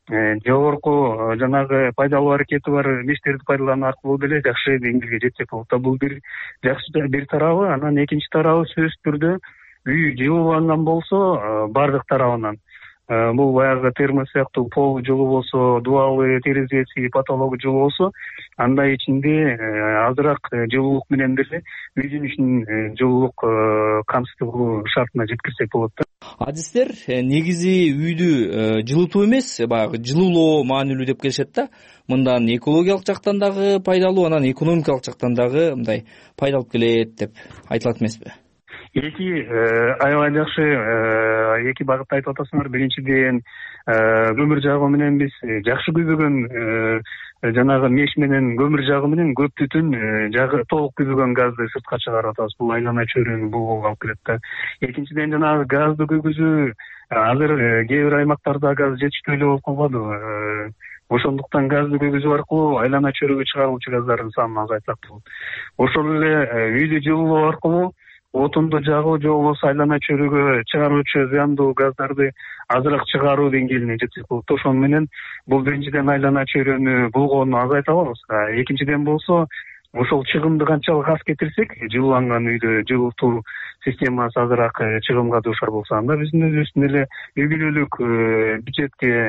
жогорку жанагы пайдалуу аракети бар мештерди пайдалануу аркылуу деле жакшы деңгээлге жетсек болот да. Бул бир жакшы бир тарабы. Анан экинчи тарабы сөзсүз түрдө үй жылууланган болсо бардык тарабынан, бул баягы термос сыяктуу полу жылуу болсо, дубалы, терезеси, потологу жылуу болсо, андай ичинде азыраак жылуулук менен деле үйдүн ичин жылуулук камсыздуу шартына жеткирсек болот да. Адистер негизи үйдү жылытуу эмес, баягы жылуулоо маанилүү деп келишет да. Мындан экологиялык жактан дагы пайдалуу, анан экономикалык жактан дагы мындай пайдалып келет деп айтылат эмеспи? Эки аябай жакшы эки багытта айтып атасыңар. Биринчиден көмүр жагуу менен биз жакшы күйбөгөн жанагы меш менен көмүр жагуу менен көп түтүн толук күйбөгөн газды сыртка чыгарып атабыз. Бул айлана чөйрөнү булууга алып келет да. Экинчиден жанагы газды күйгүзүү азыр кээ бир аймактарда газ жетиштүү эле болуп калбады. Ошондуктан газды күйгүзүү аркылуу айлана чөйрөгө чыгарылуучу газдардын санын азайтсак болот. Ошол эле үйдү жылуулоо аркылуу отунду жагуу же болбосо айлана чөйрөгө чыгаруучу зыяндуу газдарды азыраак чыгаруу деңгээлине жетсек болот. Ошону менен бул биринчиден айлана чөйрөнү булгоону азайта алабыз. Экинчиден болсо ошол чыгымды канчалык аз кетирсек, жылууланган үйдө жылытуу системасы азыраак чыгымга дуушар болсо, анда биздин өзүбүздүн эле үй бүлөлүк бюджетке,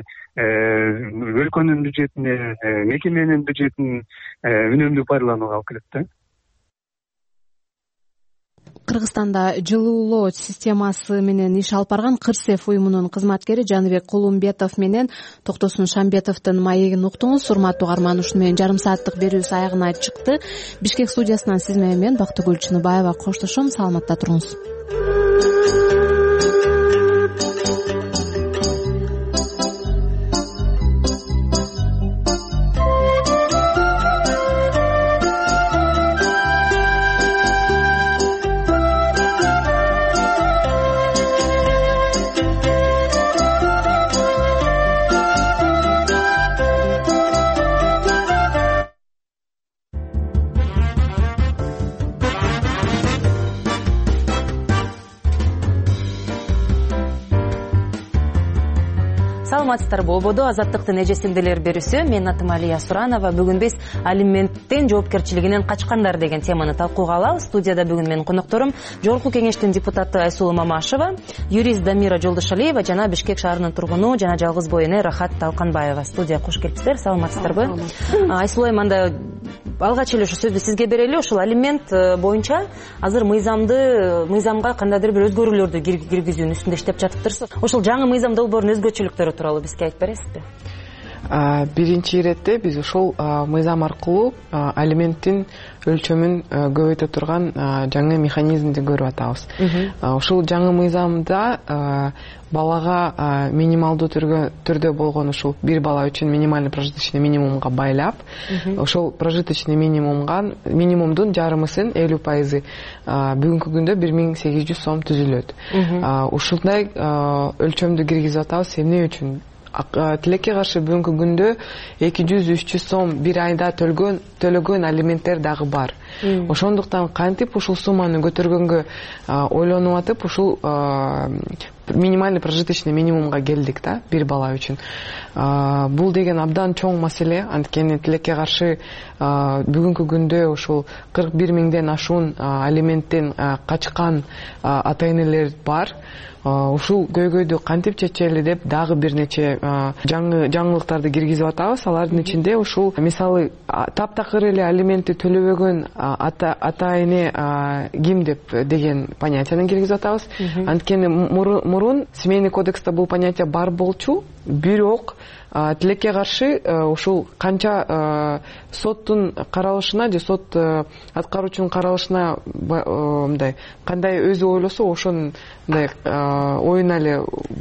өлкөнүн бюджетине, мекеменин бюджетин үнөмдүү пайдаланууга алып келет да. Кыргызстанда жылуулоо системасы менен иш алып барган Кырсев уюмунун кызматкери Жаныбек Кулумбетов менен Токтосун Шамбетовдун маегин уктуңуз. Урматтуу угарман, ушуну менен жарым сааттык берүүбүз аягына чыкты. Бишкек студиясынан сиз менен мен Бактыгүл Чыныбаева коштошом. Саламатта туруңуз. саламатсыздарбы? Ободо Азаттыктын эже-сиңдилер берүүсү. Менин атым Алия Суранова. Бүгүн биз алименттин жоопкерчилигинен качкандар деген теманы талкууга алабыз. Студияда бүгүн менин конокторум Жогорку Кеңештин депутаты Айсулуу Мамашева, юрист Дамира Жолдошалиева жана Бишкек шаарынын тургуну жана жалгыз боо эне Рахат Талканбаева. Студияга кош келипсиздер. Саламатсыздарбы? Айсулуу айым, анда алгач эле ушу сөздү сизге берели. Ушул алимент боюнча азыр мыйзамга кандайдыр бир өзгөрүүлөрдү киргизүүнүн үстүндө иштеп жатыптырсыз. Ошол жаңы мыйзам долбоордун өзгөчөлүктөрү тууралуу бизге айтып бересизби? Биринчи иретте биз ушул мыйзам аркылуу алименттин өлчөмүн көбөйтө турган жаңы механизмди көрүп атабыз. Ушул жаңы мыйзамда балага минималдуу түрдө болгон ушул бир бала үчүн минимальный прожиточный минимумга байлап, ошол прожиточный минимумдун жарымысын 50% бүгүнкү күндө 1800 сом түзүлөт. Ушундай өлчөмдү киргизип атабыз. Эмне үчүн? Тилекке каршы бүгүнкү күндө 200-300 сом бир айда төлөгөн алименттер дагы бар. Ошондуктан кантип ушул сумманы көтөргөнгө ойлонуп атып, ушул минимальный прожиточный минимумга келдик да, бир бала үчүн. Бул деген абдан чоң маселе. Анткени тилекке каршы бүгүнкү күндө ушул 41 миңден ашуун алименттен качкан ата-энелер бар. Ушул көйгөйдү кантип чечели деп дагы бир нече жаңылыктарды киргизип атабыз. Алардын ичинде ушул мисалы таптакыр эле алиментти төлөбөгөн ата-эне ким деп деген понятияны киргизип атабыз. Анткени мурун семейный кодекста бул понятие бар болчу, бирок тилекке каршы ушул канча соттун каралышына же сот аткаруучунун каралышына мындай кандай өзү ойлосо ошонун мындай оюна эле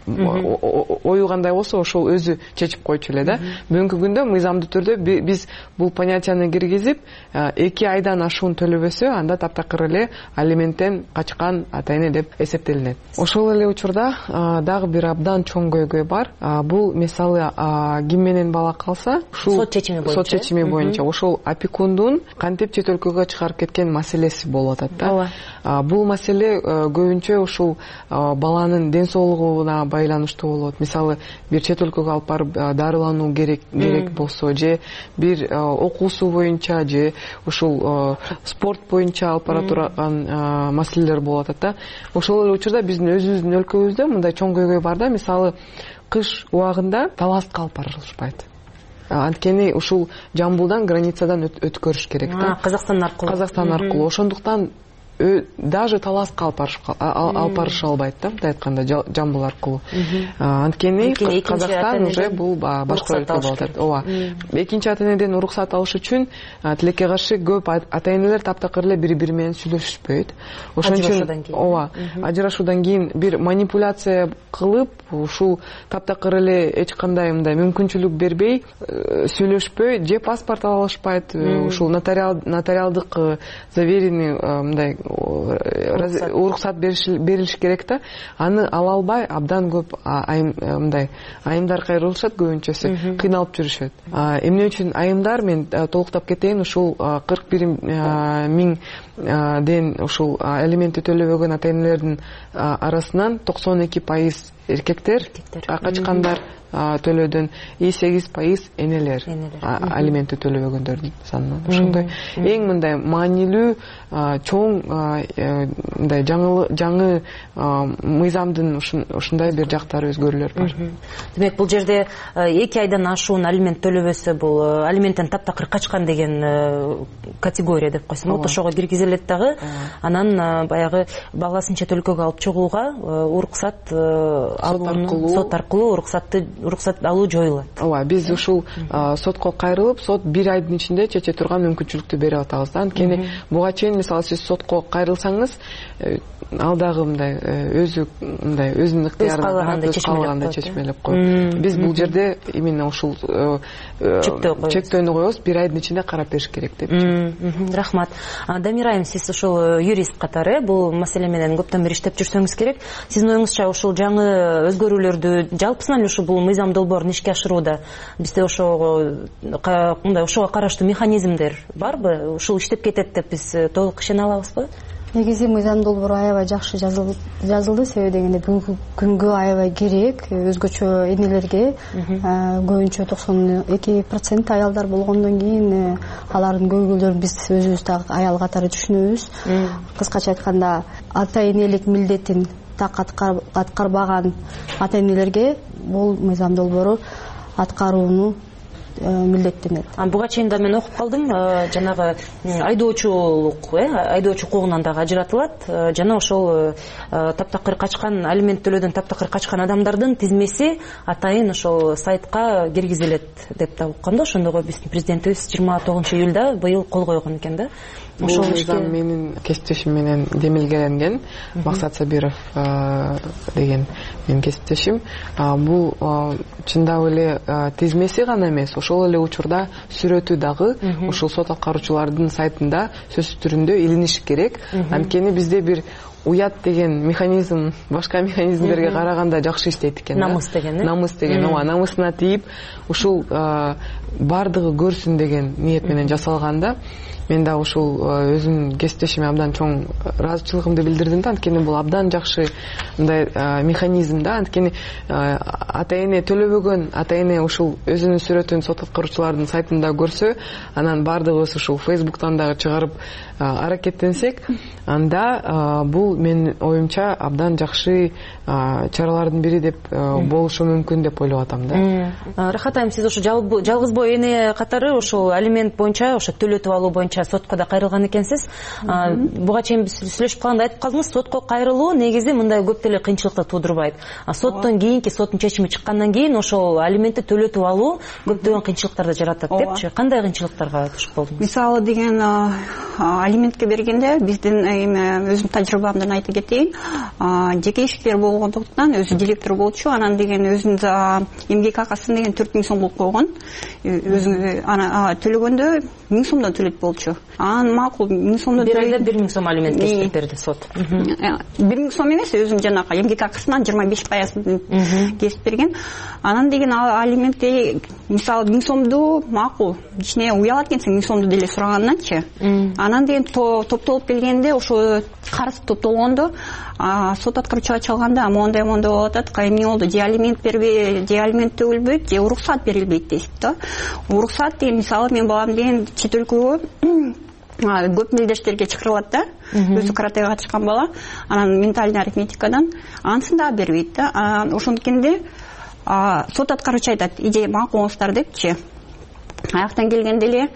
ою кандай болсо ошол өзү чечип койчу эле да. Бүгүнкү күндө мыйзамдуу түрдө биз бул понятияны киргизип 2 айдан ашуун төлөбөсө анда таптакыр эле алименттен качкан ата-эне деп эсептелинет. Ошол эле учурда дагы бир абдан чоң көйгөй бар. Бул мисалы ким менен бала калса, ушул сот чечими боюнча ошол опекундун кантип чет өлкөгө чыгарып кеткен маселеси болуп атат да. Бул маселе көбүнчө ушул баланын ден соолугуна байланыштуу болот. Мисалы бир чет өлкөгө алып барып дарылануу керек болсо, же бир окуусу боюнча, же ушул спорт боюнча алып бара турган маселелер болуп атат да. Ошол эле учурда биздин өзүбүздүн өлкөбүздө мындай чоң көйгөй бар да. Мисалы кыш убагында таласка алып барылышпайт. Анткени ушул Жамбылдан, границадан өткөрүш керек да. Казакстан аркылуу. Ошондуктан даже таласка алып барыша албайт да, мындай айтканда, Жамбыл аркылуу. Анткени Казакстан уже бул башка өлкө болуп атат. Ооба. Экинчи ата-энеден уруксат алыш үчүн тилекке каршы көп ата-энелер таптакыр эле бири-бири менен сүйлөшүшпөйт. Ошон үчүн ооба, ажырашуудан кийин бир манипуляция кылып, ушул таптакыр эле эч кандай мындай мүмкүнчүлүк бербей, сүйлөшпөй, же паспорт ала алышпайт, ушул нотариалдык заверенный мындай уруксат берилиш керек да. Аны ала албай абдан көп мындай айымдар кайрылышат, көбүнчөсү кыйналып жүрүшөт. Эмне үчүн айымдар, мен толуктап кетейин, ушул 41 миңден ушул алиментти төлөбөгөн ата-энелердин арасынан 92% эркектер качкандар төлөөдөн, 8% энелер алиментти төлөбөгөндөрдүн санынан. Ошондой эң мындай маанилүү чоң мындай жаңы мыйзамдын ушундай бир жактары, өзгөрүүлөр бар. Демек, бул жерде 2 айдан ашуун алимент төлөбөсө, бул алименттен таптакыр качкан деген категория деп койсом, ошого киргизилет дагы. Анан баягы баласын чет өлкөгө алып чыгууга уруксат сот аркылуу уруксат алуу жоюлат. Ооба, биз ушул сотко кайрылып, сот 1 айдын ичинде чече турган мүмкүнчүлүктү берип атабыз да. Анткени буга чейин мисалы сиз сотко кайрылсаңыз, ал дагы мындай өзүнүн ыктыярында каалагандай чечмелеп коет. Биз бул жерде именно ушул чектөөнү коебуз, 1 айдын ичинде карап бериш керек деп. Рахмат. Дамира айым, сиз ушул юрист катары бул маселе менен көптөн бери иштеп жүрсөңүз керек. Сиздин оюңузча ушул жаңы өзгөрүүлөрдү жалпысынан эле ушул бул мыйзам долбоорун ишке ашырууда бизде ошого караштуу механизмдер барбы? Ушул иштеп кетет деп биз толук ишене алабызбы? негизи мыйзам долбоору аябай жакшы жазылды, себеби дегенде бүгүнкү күнгө аябай керек. Өзгөчө энелерге көбүнчө 92% аялдар болгондон кийин алардын көйгөйлөрүн биз өзүбүз дагы аял катары түшүнөбүз. Кыскача айтканда, ата энелик милдетин так аткарбаган ата энелерге бул мыйзам долбоору аткарууну милдеттенет. Буга чейин да мен окуп калдым, жанагы айдоочу укугунан дагы ажыратылат. Жана ошол таптакыр качкан, алимент төлөөдөн таптакыр качкан адамдардын тизмеси атайын ошол сайтка киргизилет деп да уккам да. Ошондого биздин президентибиз 29-июлда быйыл кол койгон экен да. Ошол мыйзам менин кесиптешим менен демилгеленген. Максат Сабиров деген менин кесиптешим. Бул чындап эле тизмеси гана эмес, ошол эле учурда сүрөтү дагы ошол сот аткаруучулардын сайтында сөзсүз түрүндө илиниш керек. Анткени бизде бир уят деген механизм башка механизмдерге караганда жакшы иштейт экен. Намыс деген. Ооба, намысына тийип ушул бардыгы көрсүн деген ниет менен жасалганда, мен да ушул өзүмдүн кесиптешиме абдан чоң ыраазычылыгымды билдирдим да. Анткени бул абдан жакшы мындай механизм да. Анткени ата эне төлөбөгөн ата эне ушул өзүнүн сүрөтүн сот аткаруучулардын сайтында көрсө, анан бардыгыбыз ушул Facebooktан дагы чыгарып аракеттенсек, анда бул менин оюмча абдан жакшы чаралардын бири деп болушу мүмкүн деп ойлоп атам да. Рахат айым, сиз ошо жалгыз боо эне катары ошол алимент боюнча, ошо төлөтүп алуу боюнча сотко да кайрылган экенсиз. Буга чейин биз сүйлөшүп калганда айтып калдыңыз, сотко кайрылуу негизи мындай көп деле кыйынчылыкты туудурбайт. Соттон кийинки, соттун чечими чыккандан кийин ошол алиментти төлөтүп алуу көптөгөн кыйынчылыктарды жаратат депчи. Кандай кыйынчылыктарга туш болдуңуз? Мисалы деген алиментке бергенде биздин өзүмдүн тажрыйбамдан айтып кетейин. Жеке ишкер болгондуктан өзү директор болчу, анан деген өзүнүн эмгек акысын деген 4000 сом болуп койгон. Өзү төлөгөндө 1000 сомдон төлөйт болчу. Анан макул 1000 сомдон бир айда 1000 сом алимент кесип берди сот. 1000 сом эмес, өзүнүн жанагы эмгек акысынан 25% кесип берген. Анан деген алиментти мисалы 1000 сомду макул кичине уялат экенсиң 1000 сомду деле сураганданчы. Анан деген топтолуп келгенде ошо карыз топтолгондо сот аткаруучуга чалганда моундай болуп атат, эмне болду, же алимент бербей, же алимент төгүлбөйт, же уруксат берилбейт дейт да. Уруксат деген мисалы мен балам деген чет өлкөгө көп мелдештерге чакырылат да. Өзү каратеге катышкан бала, анан ментальный арифметикадан анысын да бербейт да. Ошондукенде сот аткаруучу айтат, иже макулуңуздар депчи. Аяктан келгенде эле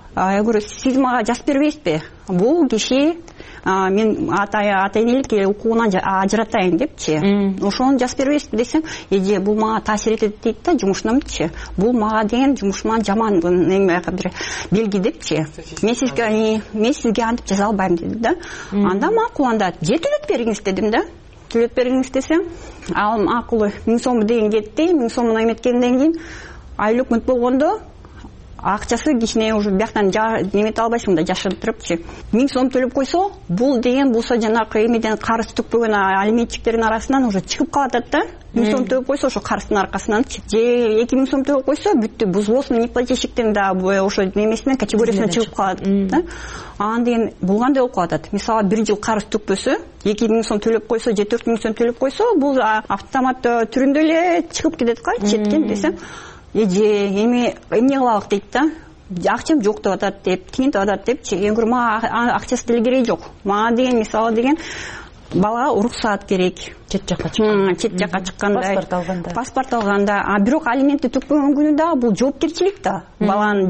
сиз мага жазып бербейсизби? Бул киши мен ата энелик укугунан ажыратайын депчи. Ошону жазып бербейсизби десем, эже бул мага таасир этет дейт да жумушунамчы. Бул мага деген жумушума жаман бир белги депчи. Мен сизге антип жаза албайм деди да. Анда макул, анда же төлөп бериңиз дедим да. Төлөп бериңиз десем, ал макул 1000 сом деген кетти. 1000 сомун эметкенден кийин айыл өкмөт болгондо акчасы кичине уже бияктан немете албайсың да, жашыртырыпчы. 1000 сом төлөп койсо, бул деген болсо жанагы эмеден карыз төкпөгөн алиментчиктердин арасынан уже чыгып калат да. 1000 сом төлөп койсо ошо карыздын аркасынан, же 2000 сом төлөп койсо бүттү, бузвоздун неплательщиктин да ошо немесинен категориясынан чыгып калат да. Анан деген булгандай болуп калат. Мисалы 1 жыл карыз төкпөсө, 2000 сом төлөп койсо, же 4000 сом төлөп койсо, бул автомат түрүндө эле чыгып кетет го, четкен десем. Эже эмне кылалык дейт да. Акчам жок деп атат деп, тиң деп атат депчи. Энгүр мага акчасы деле кереги жок. Мага деген мисалы деген балага уруксаат керек. Чет жакка чыкканда. Чет жакка чыкканда. Паспорт алганда. Бирок алиментти төкпөгөн күнү да бул жоопкерчилик да. Баланын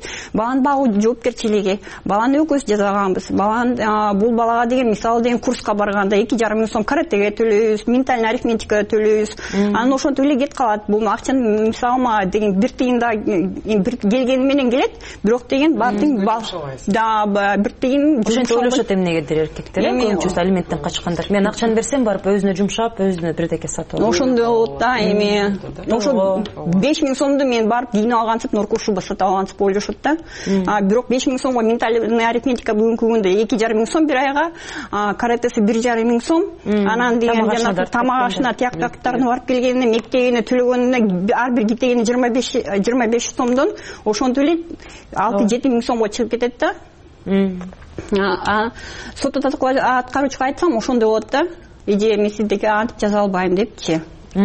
багуу жоопкерчилиги. Баланы экөөбүз жасаганбыз. Бул балага деген мисалы деген курска барганда 2,5 сом каратеге төлөйбүз, ментальный арифметикага төлөйбүз. Анан ошентип эле кетип калат. Бул акчаны мисалы деген 1 тыйында келгени менен келет, бирок деген баардык да 1 тыйын ошентип ойлошот эмнегедир эркектер. Көбүнчөсү алименттен качкандар. Мен акчаны берсем барып өзүнө жумшап, өзүнө бирдеке сатып алат. Ошондой болот да, эми. Ошо 5000 сомду мен барып кийинип алгансып, норкошуба сатып алгансып ойлошот да. Бирок 5000 сомго ментальный арифметика бүгүнкү күндө 2,5 сом бир айга, каратеси 1,5 сом. Анан деген жана тамак ашына, тияктактарына барып келгенине, мектебине төлөгөнүнө ар бир кетегине 25 сомдон ошентип эле 6-7 миң сомго чыгып кетет да. сот аткаруучуга айтсам ошондой болот да, идея мен сиздерге антип жаза албайм депчи.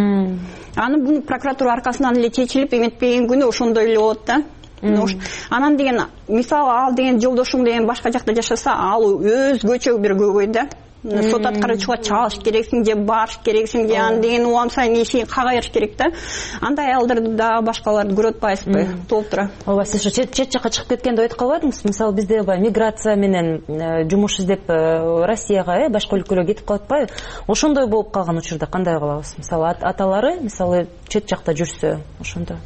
Аны бул прокуратура аркасынан эле чечилип эметпеген күнү ошондой эле болот да. Анан деген мисалы ал деген жолдошуң деген башка жакта жашаса, ал өзгөчө бир көйгөй да. Сот аткаруучуга чалыш керексиң же барыш керексиң же аны деген улам сайын ишин кагайырыш керек да. Андай аялдарды да башкаларды көрүп атпайсызбы? Толтура. Ооба, сиз чет жакка чыгып кеткенде айтып калбадыңызбы? Мисалы бизде миграция менен жумуш издеп Россияга, башка өлкөлөргө кетип калып атпайбы? Ошондой болуп калган учурда кандай кылабыз? Мисалы аталары мисалы чет жакта жүрсө, ошондо.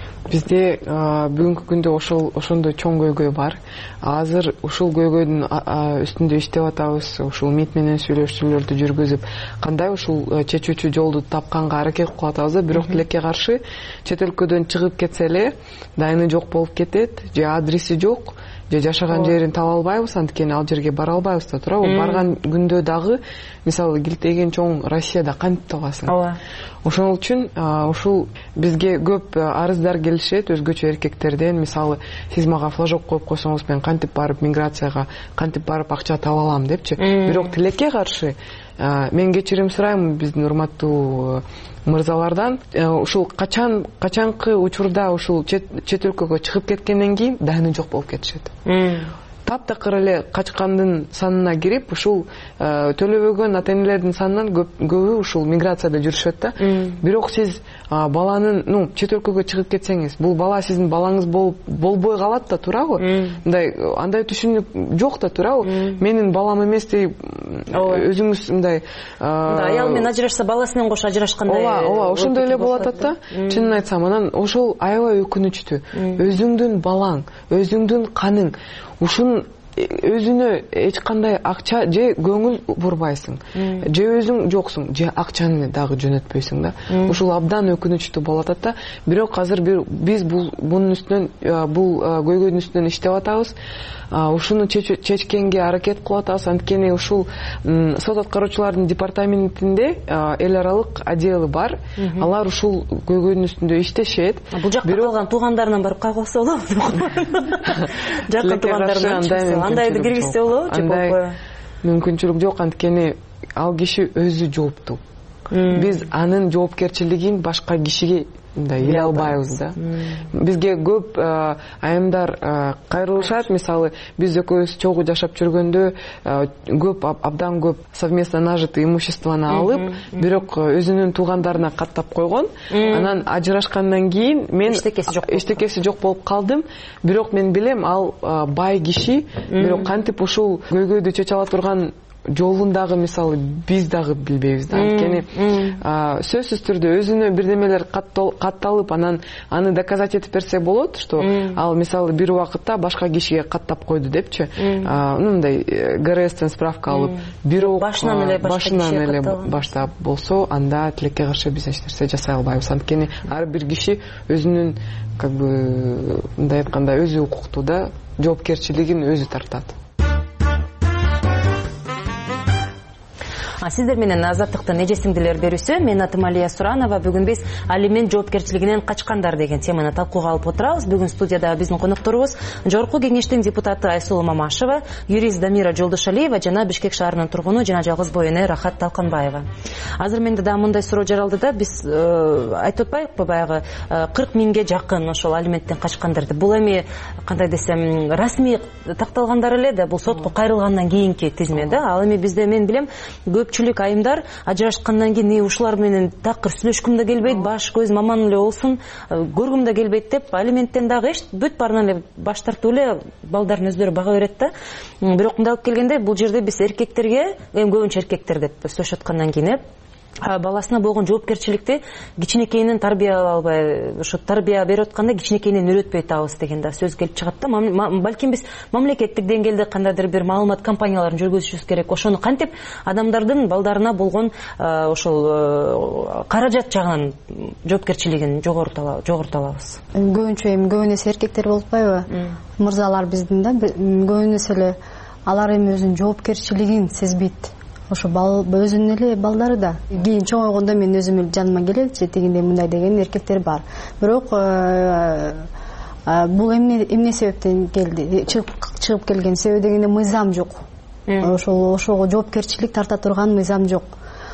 Бизде бүгүнкү күндө ошондой чоң көйгөй бар. Азыр ушул көйгөйдүн үстүндө иштеп атабыз. Ушул МИД менен сүйлөшүүлөрдү жүргүзүп, кандай ушул чечүүчү жолду тапканга аракет кылып атабыз. Бирок тилекке каршы чет өлкөдөн чыгып кетсе эле дайыны жок болуп кетет, же адреси жок, же жашаган жерин таба албайбыз, анткени ал жерге бара албайбыз да туурабы? Барган күндө дагы мисалы килтеген чоң Россияда кантип табасың? Ооба. Ошол үчүн ушул бизге көп арыздар келишет өзгөчө эркектерден. Мисалы, сиз мага флажок коюп койсоңуз мен кантип барып миграцияга, кантип барып акча таба алам депчи. Бирок тилекке каршы мен кечирим сурайм биздин урматтуу мырзалардан. Ушул качанкы учурда ушул чет өлкөгө чыгып кеткенден кийин дайыны жок болуп кетишет. Таптакыр эле качкандын санына кирип, ушул төлөбөгөн ата-энелердин санынан көбү ушул миграцияда жүрүшөт да. Бирок сиз баланын, чет өлкөгө чыгып кетсеңиз, бул бала сиздин балаңыз болбой калат да, туурабы? Андай түшүнүк жок да, туурабы? Менин балам эмес деп өзүңүз мындай аял менен ажырашса, баласынан кош ажырашкандай. Ооба, ошондой эле болуп атат да. Чынын айтсам, анан ошол аябай өкүнүчтүү. Өзүңдүн балаң, өзүңдүн каның, ушун өзүнө эч кандай акча же көңүл бурбайсың, же өзүң жоксуң, же акчаны дагы жөнөтпөйсүң да. Ушул абдан өкүнүчтүү болуп атат да. Бирок азыр биз бунун үстүнөн, бул көйгөйдүн үстүнөн иштеп атабыз. Ушуну чечкенге аракет кылып атабыз. Анткени ушул сот аткаруучулардын департаментинде эл аралык отделы бар. Алар ушул көйгөйдүн үстүндө иштешет. Бул жакка калган туугандарынан барып кагылса болобу? Жакын туугандарынан андайды киргизсе болобу же болбойбу? Мүмкүнчүлүк жок, анткени ал киши өзү жооптуу. Биз анын жоопкерчилигин башка кишиге иле албайбыз да. Бизге көп айымдар кайрылышат. Мисалы, биз экөөбүз чогуу жашап жүргөндө көп, абдан көп совместно нажитый имуществону алып, бирок өзүнүн туугандарына каттап койгон. Анан ажырашкандан кийин мен эчтекеси жок болуп калдым. Бирок мен билем, ал бай киши, бирок кантип ушул көйгөйдү чече ала турган жолун дагы мисалы биз дагы билбейбиз да. Анткени сөзсүз түрдө өзүнө бирдемелер катталып, анан аны доказать этип берсе болот, что ал мисалы бир убакытта башка кишиге каттап койду депчи. Мындай ГРСтен справка алып, бирок башынан эле баштап болсо, анда тилекке каршы биз эч нерсе жасай албайбыз. Анткени ар бир киши өзүнүн, как бы мындай айтканда, өзү укуктуу да, жоопкерчилигин өзү тартат. Сиздер менен Азаттыктын эжесиңдилер берүүсү. Мен атым Алия Суранова. Бүгүн биз алимент жоопкерчилигинен качкандар деген теманы талкууга алып отурабыз. Бүгүн студияда биздин конокторубуз Жогорку кеңештин депутаты Айсулуу Мамашева, юрист Дамира Жолдошалиева жана Бишкек шаарынын тургуну жана жалгыз боо эне Рахат Талканбаева. Азыр менде да мындай суроо жаралды да, биз айтып атпайбыкпы баягы 40 миңге жакын ошол алименттен качкандарды. Бул эми кандай десем, расмий такталгандар эле да, бул сотко кайрылгандан кийинки тизме да. Ал эми бизде мен билем көпчүлүк айымдар ажырашкандан кийин ушулар менен такыр сүйлөшкүм да келбейт, баш көз маман эле болсун, көргүм да келбейт деп алименттен дагы эч бүт баарынан эле баш тартып эле балдардын өздөрү бага берет да. Бирок мындай алып келгенде бул жерде биз эркектерге, эми көбүнчө эркектер деп сүйлөшүп аткандан кийин баласына болгон жоопкерчиликти кичинекейинен тарбия албай, ошо тарбия берип атканда кичинекейинен үйрөтпөй атабыз деген да сөз келип чыгат да. Балким биз мамлекеттик деңгээлде кандайдыр бир маалымат кампанияларын жүргүзүшүбүз керек. Ошону кантип адамдардын балдарына болгон ошол каражат жагынан жоопкерчилигин жогортулабыз. Көбүнчө эми көбүн эсе эркектер болуп атпайбы? Мырзалар биздин да көбүн эсе эле алар эми өзүнүн жоопкерчилигин сезбейт. Ошо өзүнүн эле балдары да кийин чоңойгондо мен өзүм эле жаныма келет, же тигиндей мындай деген эркектер бар. Бирок бул эмне себептен келди, чыгып келген себеби дегенде мыйзам жок. Ошого жоопкерчилик тарта турган мыйзам жок.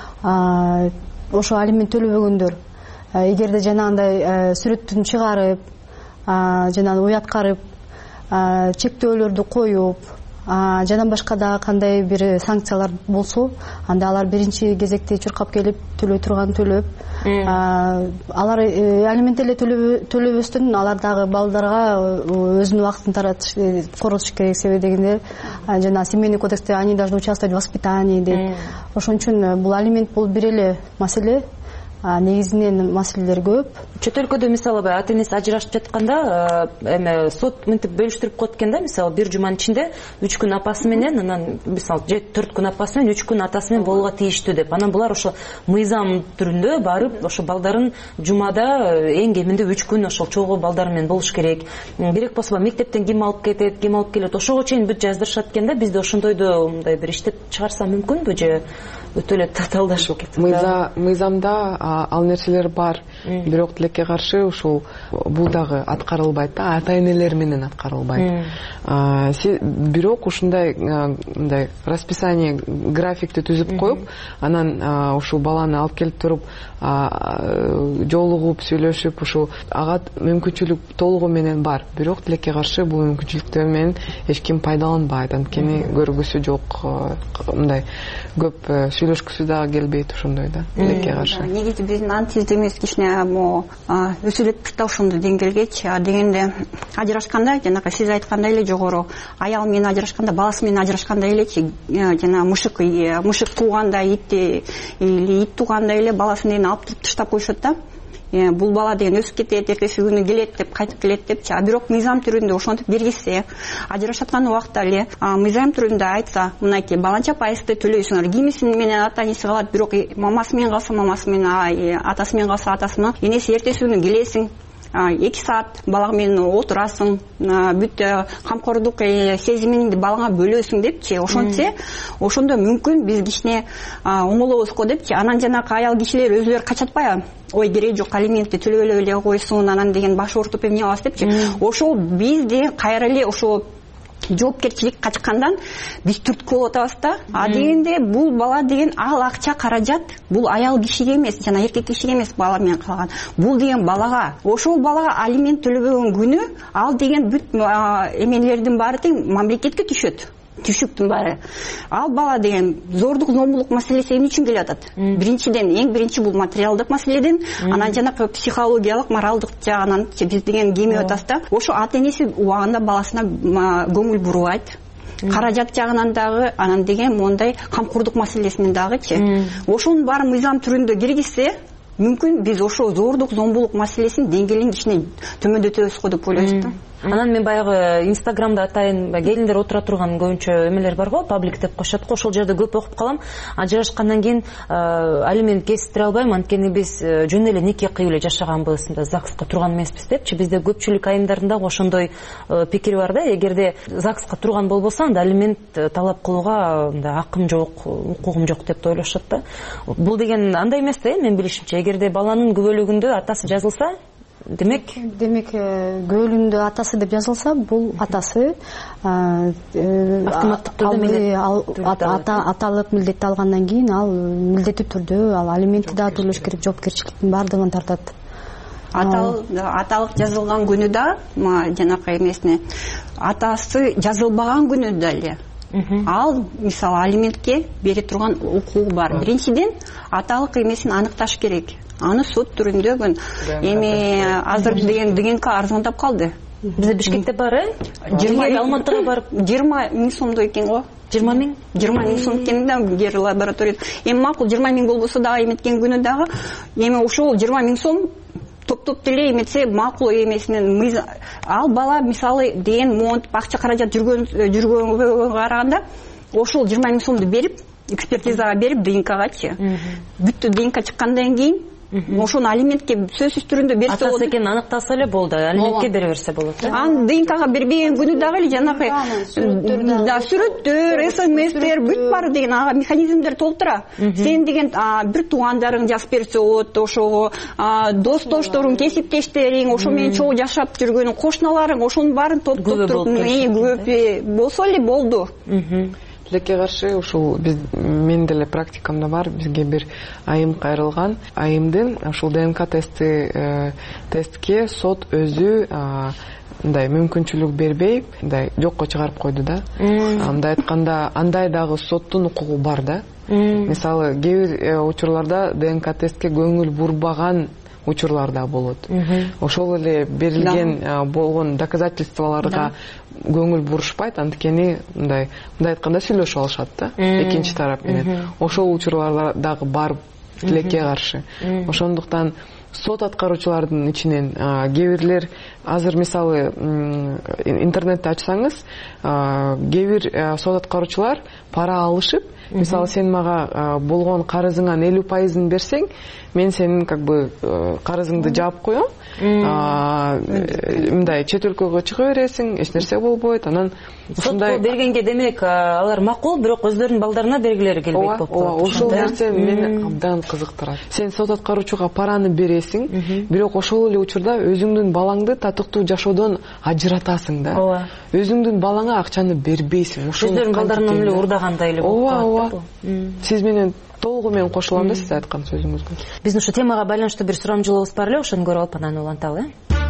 Ошо алимент төлөбөгөндөр эгерде жанагындай сүрөттүн чыгарып, жана уяткарып, чектөөлөрдү коюп, жана башка да кандай бир санкциялар болсо, анда алар биринчи кезекте чуркап келип төлөй турган төлөп, алар алимент эле төлөбөстөн алар дагы балдарга өзүнүн убактын коротуш керек. Себеби дегенде жана семейный кодексте они должны участвовать в воспитании дейт. Ошон үчүн бул алимент бул бир эле маселе. Негизинен маселелер көп. Чөт өлкөдө мисалы ата энеси ажырашып жатканда эме сот мынтип бөлүштүрүп коет экен да, мисалы бир жуманын ичинде 3 күн апасы менен, анан мисалы 4 күн апасы менен 3 күн атасы менен болууга тийиштүү деп. Анан булар ошо мыйзам түрүндө барып ошо балдарын жумада эң кеминде 3 күн ошол чогуу балдары менен болуш керек. Керек болсо мектептен ким алып кетет, ким алып келет, ошого чейин бүт жаздырышат экен да. Бизде ошондойду мындай бир иштеп чыгарса мүмкүнбү же өтө эле татаалдашып кетет? Мыйзамда ал нерселер бар, бирок тилекке каршы ушул бул дагы аткарылбайт да, ата энелер менен аткарылбайт. Бирок ушундай мындай расписание, графикти түзүп коюп, анан ушул баланы алып келип туруп жолугуп, сүйлөшүп, ушул ага мүмкүнчүлүк толугу менен бар. Бирок тилекке каршы бул мүмкүнчүлүктөр менен эч ким пайдаланбайт. Анткени көргүсү жок, мындай көп сүйлөшкүсү дагы келбейт ошондой да, тилекке каршы. Негизи биздин антиздемибиз кичине өсүлөт да ошондой деңгээлгечи. Дегенде ажырашканда, жанагы сиз айткандай эле жогору, аял менен ажырашканда, баласы менен ажырашкандай элечи, жана мышык тууганда, ит или ит туугандай эле баласын эне алып туруп таштап коюшат да. Бул бала деген өсүп кетет, эртеси күнү келет деп, кайтып келет депчи. Бирок мыйзам түрүндө ошентип бергизсе, ажырашаткан убакта эле мыйзам түрүндө айтса, мынакей баланча пайызды төлөйсүңөр. Кимисин менен ата энеси калат, бирок мамасы менен калса мамасы менен, атасы менен калса атасына, энеси эртеси күнү келесиң, 2 саат балага менен отурасың, бүт камкордук сезимиңди балаңа бөлөсүң депчи. Ошентсе, ошондо мүмкүн биз кичине оңолобуз го депчи. Анан жанагы аял кишилер өзүлөрү качатпайбы? Ой, кереги жок, алиментти төлөбөй эле койсун, анан деген баш ортуп эмне кылабыз депчи. Ошол биз деген кайра эле ошол жоопкерчилик качкандан биз түрткү болуп атабыз да. Дегенде бул бала деген ал акча каражат бул аял кишиге эмес, жана эркек кишиге эмес бала менен калган. Бул деген балага, ошол балага алимент төлөбөгөн күнү ал деген бүт эмелердин баары тең мамлекетке түшөт. Түшүктүн баары. Ал бала деген зордук, зомбулук маселеси эмне үчүн келатат? Биринчиден, эң биринчи бул материалдык маселеден, анан жанагы психологиялык, моралдык жагынан биз деген кемеп атабыз да. Ошо ата энеси убагында баласына көңүл бурбайт. Каражат жагынан дагы, анан деген мондай камкордук маселесинен дагычы. Ошонун баары мыйзам түрүндө киргизсе, мүмкүн биз ошо зордук, зомбулук маселесин деңгээлин кичине төмөндөтөбүз го деп ойлойбуз да. Анан мен баягы Инстаграмда атайын келиндер отура турган көбүнчө эмелер бар го, паблик деп коюшат го, ошол жерде көп окуп калам. Ажырашкандан кийин алимент кесиптире албайм, анткени биз жөн эле нике кыйып эле жашаганбыз, ЗАГСка турган эмеспиз депчи. Бизде көпчүлүк айымдардын дагы ошондой пикири бар да. Эгерде ЗАГСка турган болбосо, анда алимент талап кылууга акым жок, укугум жок деп ойлошот да. Бул деген андай эмес да, мен билишимче. Эгерде баланын күбөлүгүндө атасы жазылса, демек күбөлүгүндө атасы деп жазылса, бул атасы автоматтык түрдө аталык милдетти алгандан кийин ал милдеттүү түрдө ал алиментти да төлөш керек, жоопкерчиликтин баардыгын тартат. Аталык жазылган күнү да, жанакы эмесине атасы жазылбаган күнү да эле ал мисалы алиментке бере турган укугу бар. Биринчиден аталык эмесин аныкташ керек. Аны сот түрүндө эми азыр деген ДНК арзандап калды. Бизде Бишкекте бар, 20 Алматыга барып 20 миң сомдой экен го. 20 миң? 20 миң сом экен да, гер лаборатория. Эми макул 20 миң болбосо дагы эметкен күнү дагы эми ошол 20 миң сом топ деле эметсе макул эмесинен ал бала мисалы деген монтип акча каражат жүргөнгө караганда ошол 20 миң сомду берип экспертизага берип ДНКгачы бүттү ДНК чыккандан кийин ошону алиментке сөзсүз түрүндө берсе болот. Атасы экенин аныктаса эле болду, алиментке бере берсе болот. Анын ДНКга бербеген күнү дагы эле жанагы сүрөттөр, СМСтер бүт баары деген ага механизмдер толтура. Сен деген бир туугандарың жазып берсе болот, ошого достошторуң, кесиптештериң, ошо менен чогуу жашап жүргөн кошуналарың, ошонун баарын топтоп туруп көп болсо эле болду. Тилекке каршы ушул мен деле практикамда бар, бизге бир айым кайрылган. Айымдын ушул ДНК тестке сот өзү мындай мүмкүнчүлүк бербей, мындай жокко чыгарып койду да. Мындай айтканда, андай дагы соттун укугу бар да. Мисалы, кээ бир учурларда ДНК тестке көңүл бурбаган учурлар да болот. Ошол эле берилген болгон доказательстволорго көңүл бурушпайт, анткени мындай айтканда сүйлөшүп алышат да, экинчи тарап менен. Ошол учурлар дагы бар тилекке каршы. Ошондуктан сот аткаруучулардын ичинен кээ бирлер азыр мисалы интернетти ачсаңыз, кээ бир сот аткаруучулар пара алышып, мисалы сен мага болгон карызыңан 50% берсең, мен сенин как бы карызыңды жаап коем, мындай чет өлкөгө чыга бересиң, эч нерсе болбойт. Анан ушундай бергенге демек алар макул, бирок өздөрүнүн балдарына бергилери келбейт болуп калат. Ошол нерсе мени абдан кызыктырат. Сен сот аткаруучуга параны бересиң, бирок ошол эле учурда өзүңдүн балаңды татыктуу жашоодон ажыратасың да. Өзүңдүн балаңа акчаны бербейсиң. Өздөрүнүн балдарынан эле урдагандай эле болуп калат. Сиз менен толугу менен кошулам да сиз айткан сөзүңүзгө. Биздин ушу темага байланыштуу бир сурамжылообуз бар эле, ошону көрүп алып анан уланталы.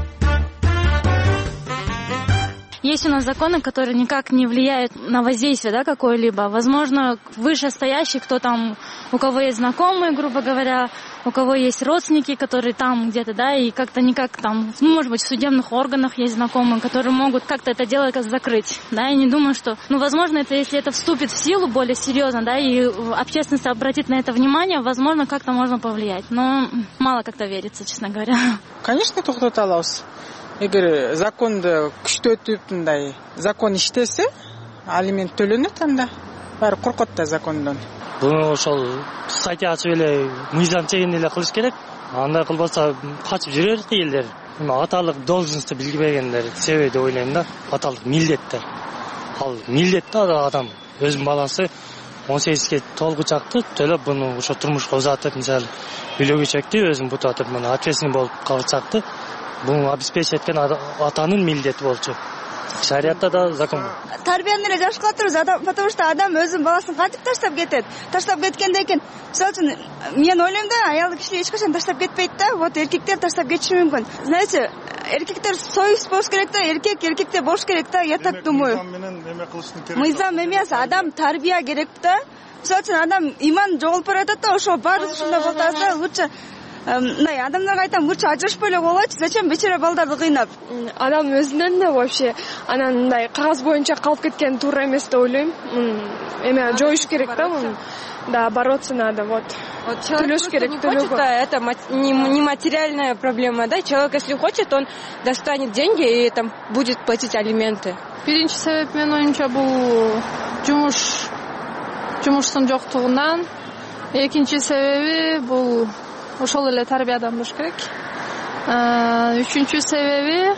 Есть у нас законы, которые никак не влияют на воздействие, да, какое-либо. Возможно, вышестоящий, кто там, у кого есть знакомые, грубо говоря, у кого есть родственники, которые там где-то, да, и как-то никак там, может быть, в судебных органах есть знакомые, которые могут как-то это дело закрыть, да, и не думаю, что, возможно, это, если это вступит в силу более серьезно, да, и общественность обратит на это внимание, возможно, как-то можно повлиять, но мало как-то верится, честно говоря. Конечно, токтото алабыз. Эгер законду күчтөтүп мындай закон иштесе, алимент төлөнөт, анда баары коркот да закондон. Буну ошол статья ачып эле мыйзам чегинде эле кылыш керек. Андай кылбаса качып жүрөр элдер. Аталык должностьту билбегендер себеби деп ойлойм да. Аталык милдеттер. Ал милдет да адам өзүнүн баласы 18ге толгучакты төлөп буну ошо турмушка узатып, мисалы үйлөгү чекти өзүн бутатып, муну ответственный болуп калсакты, буну обеспечить эткен атанын милдети болчу. Шариатта да закон бар. Тарбияны эле жакшы кыла турбуз, потому что адам өзүнүн баласын кантип таштап кетет? Таштап кеткенден кийин, мисалы үчүн, мен ойлойм да, аял киши эч качан таштап кетпейт да, вот эркектер таштап кетиши мүмкүн. Знаете, эркектер совесть болуш керек да, эркекте болуш керек да, я так думаю. Мыйзам эмес, адам тарбия керек да. Мисалы үчүн, адам иман жоголуп баратат да, ошо баары ушундай болуп атса, лучше мындай адамдарга айтам, лучше ажырашпай эле койгойчу, зачем бечара балдарды кыйнап? Адам өзүнөн да вообще анан мындай кагаз боюнча калып кеткен туура эмес деп ойлойм. Эме жоюш керек да муну. Да, бороться надо, вот. Төлөш керек, төлөгө. Это не материальная проблема, да? Человек, если хочет, он достанет деньги и там будет платить алименты. Биринчи себеп менин оюмча бул жумуштун жоктугунан. Экинчи себеби бул ошол эле тарбиядан болуш керек. Үчүнчү себеби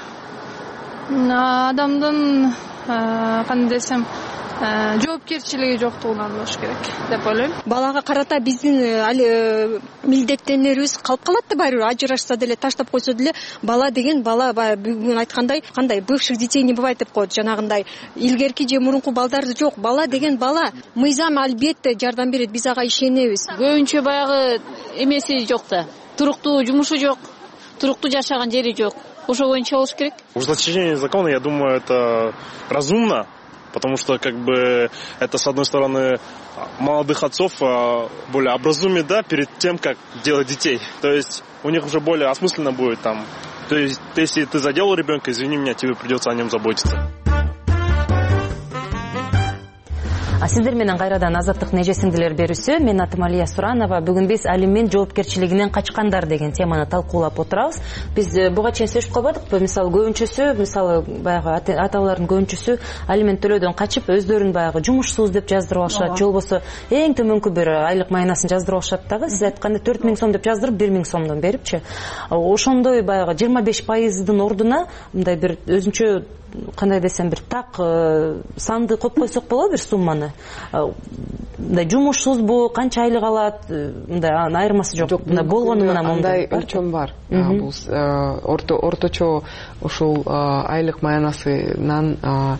адамдын кандай десем жоопкерчилиги жоктугунан болуш керек деп ойлойм. Балага карата биздин али милдеттенерибиз калып калат да, баары ажырашса деле, таштап койсо деле, бала деген бала, бүгүн айткандай, кандай бывших детей не бывает деп коет, жанагындай илгерки же мурунку балдарды жок. Бала деген бала. Мыйзам албетте жардам берет, биз ага ишенебиз. Көбүнчө баягы эмеси жок да. Туруктуу жумушу жок, туруктуу жашаган жери жок. Ошо боюнча болуш керек. Ужесточение закона, я думаю, это разумно, потому что как бы это, с одной стороны, молодых отцов более образумит, да, перед тем, как делать детей. То есть у них уже более осмысленно будет там. То есть если ты заделал ребенка, извини меня, тебе придется о нем заботиться. Сиздер менен кайрадан азаттык нежесиндилер берүүсү. Мен атым Алия Суранова. Бүгүн биз алимент жоопкерчилигинен качкандар деген теманы талкуулап отурабыз. Биз буга чейин сөзүп калбадыкпы? Мисалы көбүнчөсү, баягы аталардын көбүнчөсү алимент төлөөдөн качып, өздөрүн баягы жумушсуз деп жаздырып алышат, же болбосо эң төмөнкү бир айлык майнасын жаздырып алышат дагы. Сиз айтканда 4000 сом деп жаздырып, 1000 сомдон берипчи. Ошондой баягы 25%дын ордуна мындай бир өзүнчө кандай десем бир так санды коюп койсок болобу, бир сумманы. Мындай жумушсузбу, канча айлык алат, мындай айырмасы жок. Мындай болгону менен мындай өлчөм бар. Бул орточо ушул айлык маянасынан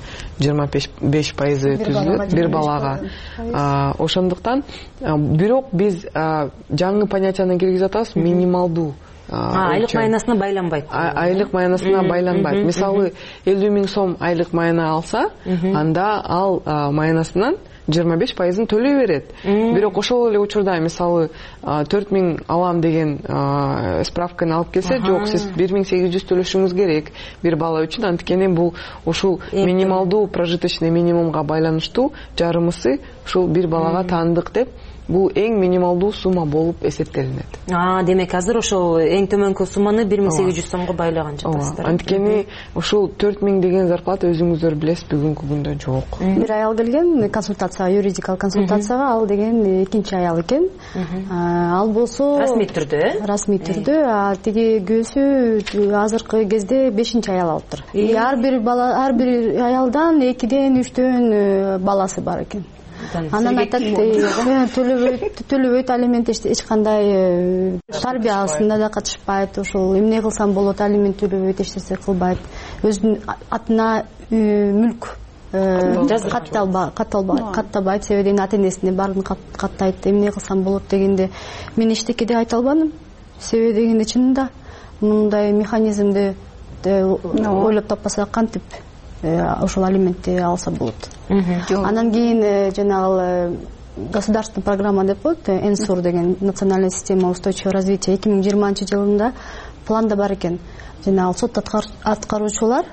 25% түзүлөт бир балага. Ошондуктан бирок биз жаңы понятияны киргизип атабыз, минималдуу. Айлык майнасына байланбайт. Айлык майнасына байланбайт. Мисалы 50 000 сом айлык майна алса, анда ал майнасынан 25%-ын төлөй берет. Бирок ошол эле учурда мисалы 4000 алам деген справканы алып келсе, жок, сиз 1800 төлөшүңүз керек бир бала үчүн. Анткени бул ушул минималдуу прожиточный минимумга байланыштуу жарымысы ушул бир балага таандык деп, бул эң минималдуу сумма болуп эсептелинет. Демек азыр ошол эң төмөнкү сумманы 1800 сомго байлаган жатасыздар. Анткени ушул 4000 деген зарплата өзүңүздөр билесиз, бүгүнкү күндө жок. Бир аял келген консультацияга, юридикалык консультацияга, ал деген экинчи аял экен. Ал болсо расмий түрдө, расмий түрдө, тиги көөсү азыркы кезде 5-чи аял алыптыр. Ар бир бала, ар бир аялдан 2-ден 3төн баласы бар экен. Анан айтат, төлөбөйт алимент, эч кандай тарбиясына да катышпайт, ошол эмне кылсам болот, алимент төлөбөйт, эч нерсе кылбайт. Өзүнүн атына мүлк каттабайт, себеби ата-энесине баарын каттайт, эмне кылсам болот дегенде мен эчтеке де айта албадым. Себеби дегенде чынында мындай механизмди ойлоп таппасак кантип ошол алиментти алса болот. Анан кийин жанагы государственный программа деп коет, НСУР деген национальная система устойчивого развития 2020 жылында планда бар экен. Жанагы сот аткаруучулар,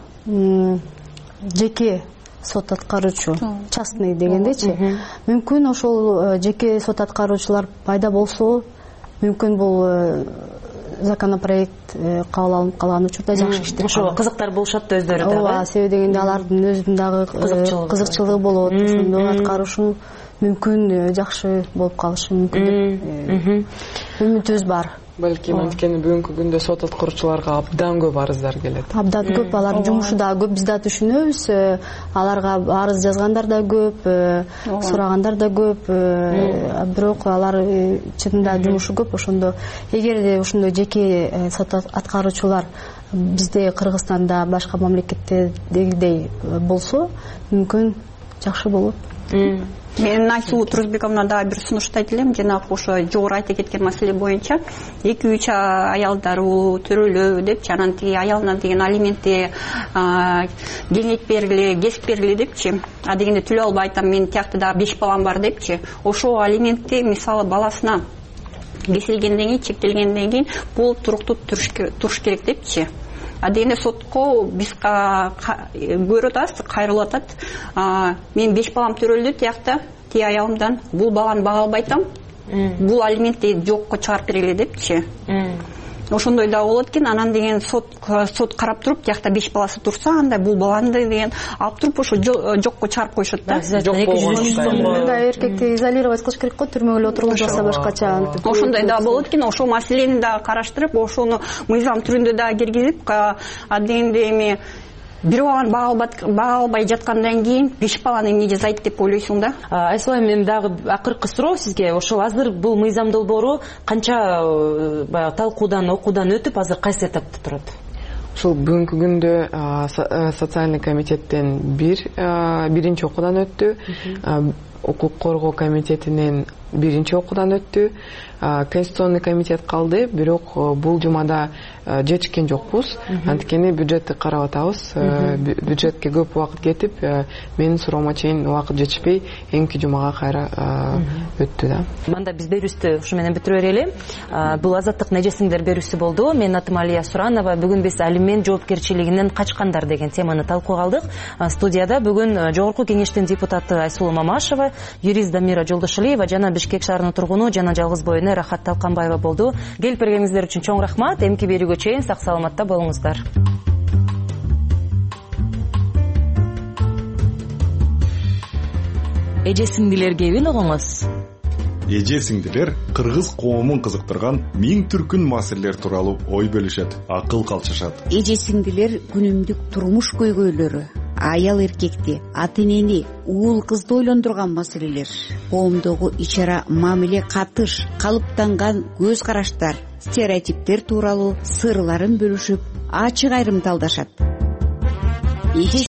жеке сот аткаруучу, частный дегендечи, мүмкүн ошол жеке сот аткаруучулар пайда болсо, мүмкүн бул законопроект кабыл алынып калган учурда жакшы иштеп ошо кызыктар болушат да өздөрү дагы. Ооба, себеби дегенде алардын өзүнүн дагы кызыкчылыгы болот, ошондо аткарушу мүмкүн жакшы болуп калышы мүмкүн деп үмүтүбүз бар. Балким анткени бүгүнкү күндө сот аткаруучуларга абдан көп арыздар келет. Абдан көп, алардын жумушу да көп, биз да түшүнөбүз. Аларга арыз жазгандар да көп, сурагандар да көп, бирок алар чынында жумушу көп. Ошондо эгерде ушундай жеке сот аткаруучулар бизде Кыргызстанда, башка мамлекеттердегидей болсо, мүмкүн жакшы болот. Мен Айсулу Турузбековна да бир сунуштайт элем, жанагы ошо жогору айта кеткен маселе боюнча 2-3 аялдарбы төрөлөбү депчи, анан тиги аялына деген алиментти кеңейт бергиле, кесип бергиле депчи. Дегенде төлөй албай атам, мен тиякта да 5 балам бар депчи. Ошол алиментти мисалы баласына кесилгенден кийин, чектелгенден кийин бул туруктуу туруш керек депчи. Дегенде сотко биз көрүп атабыз, кайрылып атат. Мен 5 балам төрөлдү тиякта, тиги аялымдан бул баланы бага албай атам, бул алиментти жокко чыгарып бергиле депчи. Ошондой да болот экен. Анан деген сот карап туруп, тиякта 5 баласы турса, анда бул баланы деген алып туруп ошо жокко чыгарып коюшат да. Эркекти изолировать кылыш керек го, түрмөгө эле отургузбаса башкача. Ошондой да болот экен. Ошол маселени да караштырып, ошону мыйзам түрүндө да киргизип, дегенде эми бир баланы бага албай жаткандан кийин 5 баланы эмне жасайт деп ойлойсуң да? Айсулай, мен дагы акыркы суроо сизге, ошол азыр бул мыйзам долбоору канча талкуудан, окуудан өтүп, азыр кайсы этапта турат? Ушул бүгүнкү күндө социальный комитеттен биринчи окуудан өттү. Укук коргоо комитетинен биринчи окуудан өттү. Конституционный комитет калды, бирок бул жумада жетишкен жокпуз. Анткени бюджетти карап атабыз. Бюджетке көп убакыт кетип, менин суроома чейин убакыт жетишпей, эмки жумага кайра өттү да. Мында биз берүүбүздү ушу менен бүтүрө берели. Бул Азаттык нежесиңдер берүүсү болду. Менин атым Алия Суранова. Бүгүн биз алимент жоопкерчилигинен качкандар деген теманы талкууга алдык. Студияда бүгүн Жогорку кеңештин депутаты Айсулуу Мамашева, юрист Дамира Жолдошалиева жана Бишкек шаарынын тургуну жана жалгыз боо эне Рахат Талканбаева болду. Келип бергениңиздер үчүн чоң рахмат. Эмки берүүгө чейин сак саламатта болуңуздар. Эже сиңдилерге угуңуз. Эже сиңдилер кыргыз коомун кызыктырган миң түркүн маселелер тууралуу ой бөлүшөт, акыл калчышат. Эже сиңдилер күнүмдүк турмуш көйгөйлөрү, аял эркекти, ата энени, уул кызды ойлондурган маселелер, коомдогу ич-ара мамиле катыш, калыптанган көз караштар, стереотиптер тууралуу сырларын бөлүшүп, ачык айрым талдашат.